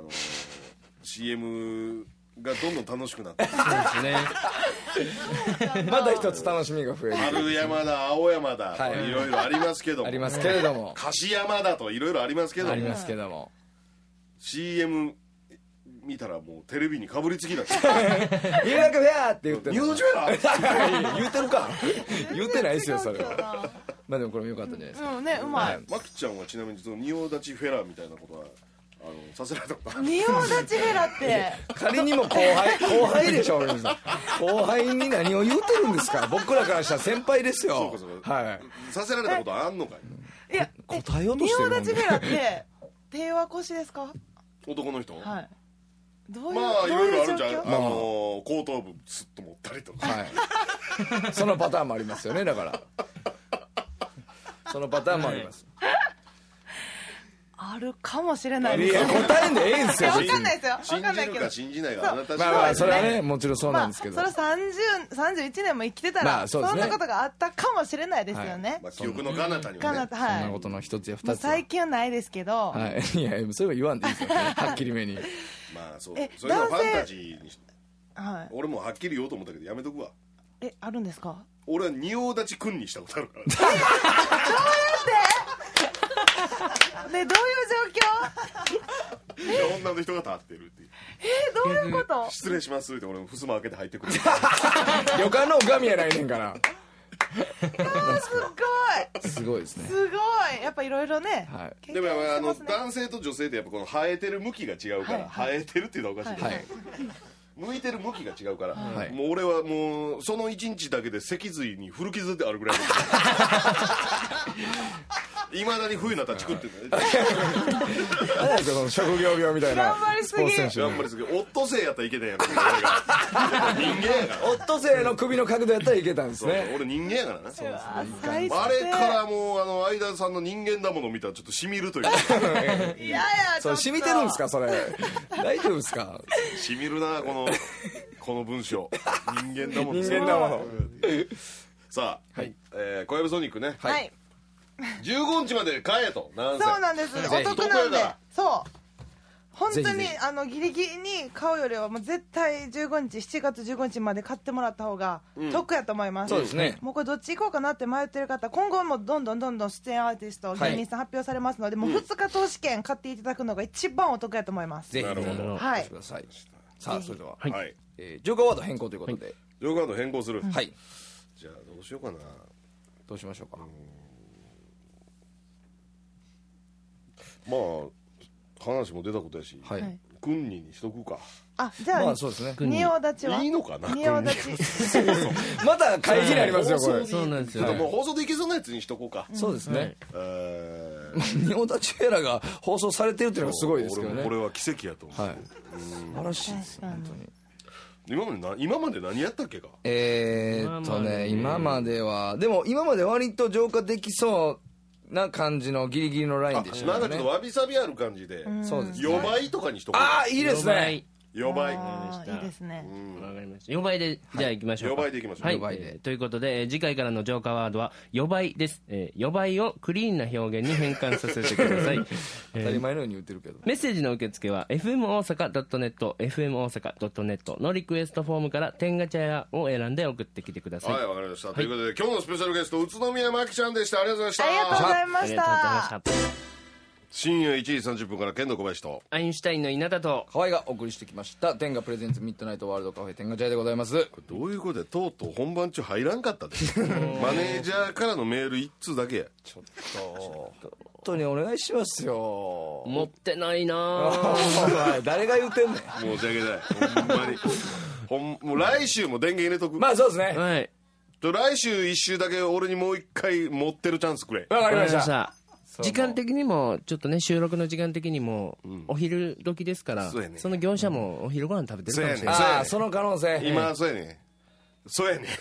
[SPEAKER 1] CM がどんどん楽しくなって
[SPEAKER 3] そうですね。
[SPEAKER 2] また一つ楽しみが増える。
[SPEAKER 1] 春山だ青山だと
[SPEAKER 2] はい
[SPEAKER 1] いろいろありますけども、
[SPEAKER 2] ありますけれども。
[SPEAKER 1] 樫山だといろいろありますけども、
[SPEAKER 2] ありますけども。
[SPEAKER 1] CM 見たらもうテレビにかぶりつきだって
[SPEAKER 2] 入学フェアって言ってる。
[SPEAKER 1] 入学フェア
[SPEAKER 2] 言ってるか。言ってないですよそれ
[SPEAKER 4] 違うけど
[SPEAKER 2] は。
[SPEAKER 4] な。
[SPEAKER 2] まあでもこれも良かったんじゃないですか。
[SPEAKER 4] うんね、うまい。
[SPEAKER 1] マキちゃんはちなみにその仁王立ちフェラみたいなことはさせられたことある？
[SPEAKER 4] 仁王立ちフェラって。
[SPEAKER 2] 仮にも後輩でしょ。後輩に何を言うてるんですか。僕らからしたら先輩ですよ。
[SPEAKER 1] そうか
[SPEAKER 2] はい。
[SPEAKER 1] させられたことあんのかい？
[SPEAKER 4] いや、
[SPEAKER 2] 答えようとしてるもんね
[SPEAKER 4] 仁王立ちフェラって手は腰ですか？
[SPEAKER 1] 男の人？
[SPEAKER 4] はい。どういう、
[SPEAKER 1] まあいろいろあるんじゃん。
[SPEAKER 4] どういう状況
[SPEAKER 1] 後頭部スッと持ったりとか。
[SPEAKER 2] はい。そのパターンもありますよね。だからそのパターンもあります。
[SPEAKER 4] あるかもしれないです
[SPEAKER 2] いや答えんでええんですよ。
[SPEAKER 4] わかんないですよ。わ
[SPEAKER 1] 信
[SPEAKER 4] かんないけど
[SPEAKER 1] じるか。信じないかあなた次
[SPEAKER 2] まあまあ
[SPEAKER 1] 第
[SPEAKER 2] それはねもちろんそう
[SPEAKER 4] まあ、
[SPEAKER 2] なんですけど。
[SPEAKER 4] それ31年も生きてたら、
[SPEAKER 2] まあそうですね
[SPEAKER 4] そんなことがあったかもしれないですよね。
[SPEAKER 1] まあ記憶の彼方にはね。
[SPEAKER 4] 彼方、
[SPEAKER 2] そんな
[SPEAKER 4] はい。
[SPEAKER 2] ことの一つや
[SPEAKER 4] も
[SPEAKER 2] 二つは。
[SPEAKER 4] う最近はないですけど、
[SPEAKER 2] はい。いやそれは言わんでいいですよ。はっきりめに。
[SPEAKER 1] まあそう
[SPEAKER 4] え。
[SPEAKER 1] それはファンタジーにし
[SPEAKER 4] はい。
[SPEAKER 1] 俺もはっきり言おうと思ったけどやめとくわ。
[SPEAKER 4] あるんですか？
[SPEAKER 1] 俺は仁王立ち君にしたことあるからね。
[SPEAKER 4] でどういう状況？
[SPEAKER 1] いや女の人が立ってるっていう。
[SPEAKER 4] どういうこと？
[SPEAKER 1] 失礼しますって俺も襖開けて入ってくる。
[SPEAKER 2] 旅館の女将やないねんから
[SPEAKER 4] す
[SPEAKER 2] すごいですね。
[SPEAKER 4] ごいやっぱいろいろね、
[SPEAKER 2] はい
[SPEAKER 4] 経
[SPEAKER 1] でもやっぱ
[SPEAKER 4] 験してますね。
[SPEAKER 1] 男性と女性ってやっぱこの生えてる向きが違うから、
[SPEAKER 4] はい
[SPEAKER 1] 生えてるっていうのはおかしいけど、
[SPEAKER 2] はい
[SPEAKER 1] 向いてる向きが違うから、
[SPEAKER 2] はい
[SPEAKER 1] もう俺はもうその1日だけで脊髄に古傷であるぐらいのいまだに冬になったらチクってね
[SPEAKER 2] 何ですかこの職業病みたいな
[SPEAKER 4] 頑張りすぎ
[SPEAKER 2] スポーツ選手
[SPEAKER 1] やっぱりすげえオットセイやったらいけたんやろ俺が人間やから
[SPEAKER 2] オットセイの首の角度やったらいけたんです
[SPEAKER 1] そう
[SPEAKER 2] ね。
[SPEAKER 1] 俺人間やからな
[SPEAKER 4] うわ最低
[SPEAKER 1] あれからもう相田さんの人間だものを見たらちょっとしみるというか
[SPEAKER 4] いやいや
[SPEAKER 2] それ染みてるんですかそれ大丈夫ですか？
[SPEAKER 1] しみるなこの文章人間だもの
[SPEAKER 2] 人間だもの
[SPEAKER 1] さあ、
[SPEAKER 2] はい
[SPEAKER 1] 小籔ソニックね、
[SPEAKER 4] はい
[SPEAKER 1] 15日まで買えとなんせ
[SPEAKER 4] そうなんです
[SPEAKER 2] ぜひ
[SPEAKER 4] お得なんで
[SPEAKER 1] どこやか
[SPEAKER 4] そう本当に
[SPEAKER 2] ぜひぜひ
[SPEAKER 4] ギリギリに買うよりはもう絶対7月15日まで買ってもらった方が得やと思います、
[SPEAKER 2] そうですね。
[SPEAKER 4] もうこれどっち行こうかなって迷ってる方今後もどんどん出演アーティスト
[SPEAKER 2] はい
[SPEAKER 4] 芸人さん発表されますので、もう2日投資券買っていただくのが一番お得やと思います。
[SPEAKER 2] ぜひ
[SPEAKER 1] なるほど
[SPEAKER 2] お
[SPEAKER 4] はい
[SPEAKER 2] 越しください。さあそれでは、
[SPEAKER 3] はい
[SPEAKER 1] はい
[SPEAKER 2] ジョーカーワード変更ということで、
[SPEAKER 1] ジョーカード変更する、
[SPEAKER 2] はい
[SPEAKER 1] じゃあどうしようかな
[SPEAKER 2] どうしましょうか。
[SPEAKER 1] まあ話も出たことやし、
[SPEAKER 2] はい。
[SPEAKER 4] はい
[SPEAKER 1] 君にしとくか
[SPEAKER 4] あじゃあ、
[SPEAKER 2] まあそうですね。
[SPEAKER 4] 仁王立ちはい
[SPEAKER 1] いのかな
[SPEAKER 4] 仁王立ち
[SPEAKER 2] また会議になりますよこれ。
[SPEAKER 3] そうなんですよ
[SPEAKER 1] ちょっともう放送でいけそうなやつにしとこうか、
[SPEAKER 2] そうですね。日本立ちフェラが放送されてるっていうのがすごいですけどね。
[SPEAKER 1] 俺もこれは奇跡やと思う、
[SPEAKER 2] はい。素晴らしいですよ本当に。
[SPEAKER 1] 今まで何やったっけか
[SPEAKER 2] 今まではでも今まで割と浄化できそうな感じのギリギリのラインでした
[SPEAKER 1] なんかちょっ
[SPEAKER 2] ね。
[SPEAKER 1] とわびさびある感じで、
[SPEAKER 2] そうです。
[SPEAKER 1] 予売とかにしとこう
[SPEAKER 2] ああいいですね。
[SPEAKER 1] 予売
[SPEAKER 4] あーいいですね、
[SPEAKER 3] わかりました。予売でじゃあ行きましょうか。
[SPEAKER 1] 予売でいきましょう
[SPEAKER 3] はい、
[SPEAKER 2] 予売で
[SPEAKER 3] ということで、次回からの浄化ワードは予売です。予売をクリーンな表現に変換させてください。
[SPEAKER 2] 当たり前のように言ってるけど。
[SPEAKER 3] メッセージの受付は FM 大阪 .net FM 大阪 .net のリクエストフォームから天ガチャ屋を選んで送ってきてください。
[SPEAKER 1] はいわかりました、ということで今日のスペシャルゲスト宇都宮まきちゃんでしたありがとうございました
[SPEAKER 4] ありがとうございまし
[SPEAKER 3] ありがとうございま
[SPEAKER 4] た
[SPEAKER 3] した。
[SPEAKER 1] 深夜1時30分から剣道小林と
[SPEAKER 3] アインシュタインの稲田と
[SPEAKER 2] 河合がお送りしてきました天下プレゼンツミッドナイトワールドカフェ天下茶屋でございます。
[SPEAKER 1] どういうことでとうとう本番中入らんかったでマネージャーからのメール1通だけや
[SPEAKER 2] ちょっと本当にお願いしますよ。
[SPEAKER 3] 持ってないなぁ。
[SPEAKER 2] 誰が言ってんねん。
[SPEAKER 1] 申し訳ないほんまにもう来週も電源入れとく、
[SPEAKER 2] まあそうですね。
[SPEAKER 3] はい。
[SPEAKER 1] 来週1週だけ俺にもう1回持ってるチャンスくれ
[SPEAKER 2] わかりました。
[SPEAKER 3] た。時間的にもちょっとね収録の時間的にもお昼時ですから、
[SPEAKER 1] そうやね
[SPEAKER 3] その業者もお昼ご飯食べてるかもしれない。
[SPEAKER 1] そうやね
[SPEAKER 2] ああその可能性。
[SPEAKER 1] 今そうやねそうやね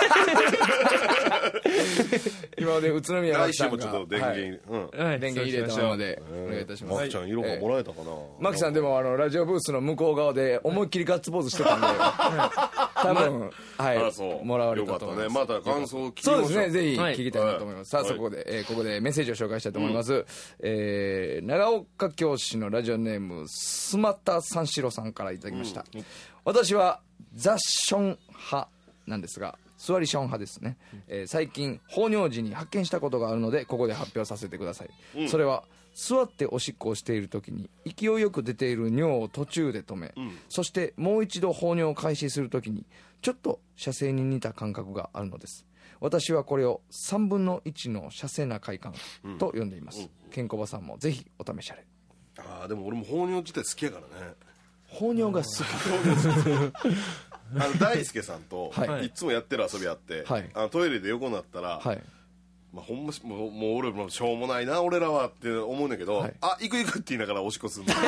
[SPEAKER 2] 今まで宇都宮
[SPEAKER 1] 来週もちょっと電源、
[SPEAKER 3] はい
[SPEAKER 2] 電源入れたままでお願いいたします。
[SPEAKER 1] マキちゃん色がもらえたかな、
[SPEAKER 2] マキさんでもラジオブースの向こう側で思いっきりガッツポーズしてたんで多分
[SPEAKER 1] あそう
[SPEAKER 2] もらわれ
[SPEAKER 1] よかった
[SPEAKER 2] たと思います。
[SPEAKER 1] ねまた感想聞きましょ
[SPEAKER 2] そうですねぜひ
[SPEAKER 3] はい
[SPEAKER 2] 聞きたいなと思います。さあ
[SPEAKER 1] はい
[SPEAKER 2] そこでここでメッセージを紹介したいと思います。長岡教師のラジオネームスマタ三四郎さんからいただきました。私はザ・ション派なんですが座りション派ですね、最近放尿時に発見したことがあるのでここで発表させてください、それは座っておしっこをしている時に勢いよく出ている尿を途中で止め、そしてもう一度放尿を開始する時にちょっと射精に似た感覚があるのです。私はこれを3分の1の射精な快感と呼んでいます、ケンコバさんもぜひお試しあれ。
[SPEAKER 1] あでも俺も放尿自体好きやからね
[SPEAKER 2] 放尿が好き
[SPEAKER 1] 大輔さんと
[SPEAKER 2] はい
[SPEAKER 1] いつもやってる遊びあって、
[SPEAKER 2] はい
[SPEAKER 1] トイレで横になったら、
[SPEAKER 2] はい
[SPEAKER 1] まあ、ほんまもう俺もしょうもないな俺らはって思うんだけど、
[SPEAKER 2] はい
[SPEAKER 1] あ行く行くって言いながらおしっこするの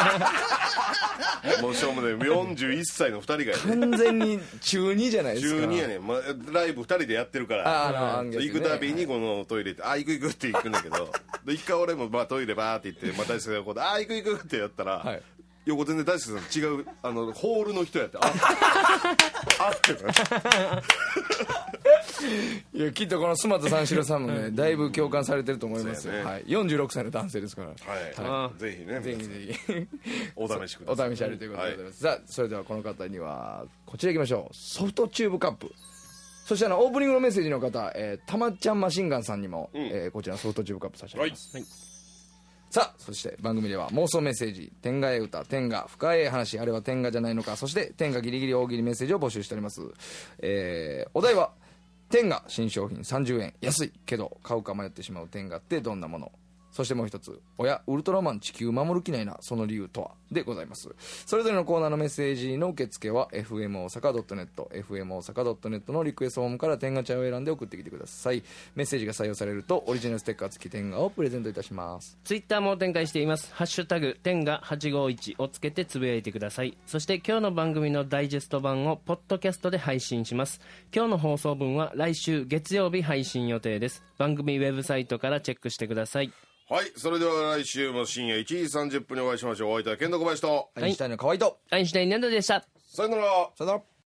[SPEAKER 1] もうしょうもない41歳の2人がやね
[SPEAKER 2] 完全に中2じゃないですか。
[SPEAKER 1] 中2やねん、まあ、ライブ2人でやってるからそう行くたびにこのトイレってあ行く行くって行くんだけどで一回俺もまあトイレバーって行って、まあ、大輔さんが横であ行く行くってやったら、
[SPEAKER 2] はい
[SPEAKER 1] 横全然大輔さん違うホールの人やってあってね
[SPEAKER 2] いやきっとこのスマト三四郎さんもねだいぶ共感されてると思いますよ、
[SPEAKER 1] そうやね
[SPEAKER 2] はい、46歳の男性ですから
[SPEAKER 1] はい、ぜひね
[SPEAKER 2] ぜひぜひ
[SPEAKER 1] お試しく
[SPEAKER 2] お
[SPEAKER 1] ださい
[SPEAKER 2] 試しありということでございます、さあそれではこの方にはこちらいきましょう。ソフトチューブカップそしてオープニングのメッセージの方、たまちゃんマシンガンさんにも、こちらソフトチューブカップ差し上げます、
[SPEAKER 3] はい
[SPEAKER 2] さあそして番組では妄想メッセージ、天下へ歌、天下深い話、あれは天下じゃないのか、そして天下ギリギリ大喜利メッセージを募集しております、お題は天下新商品30円安いけど買うか迷ってしまう天下ってどんなもの、そしてもう一つ、親ウルトラマン地球守る気ないなその理由とはでございます。それぞれのコーナーのメッセージの受付は FM 大阪 .net、FM 大阪 .net のリクエストフォームから天下茶を選んで送ってきてください。メッセージが採用されるとオリジナルステッカー付き天下をプレゼントいたします。
[SPEAKER 3] ツイッターも展開しています。ハッシュタグ天下851をつけてつぶやいてください。そして今日の番組のダイジェスト版をポッドキャストで配信します。今日の放送分は来週月曜日配信予定です。番組ウェブサイトからチェックしてください。
[SPEAKER 1] はい、それでは来週も深夜1時30分にお会いしましょう。お相手はケンド小林と
[SPEAKER 2] アインシュタインの河合と
[SPEAKER 3] アインシュタイン粘土でした。
[SPEAKER 1] さよなら。
[SPEAKER 2] さよなら。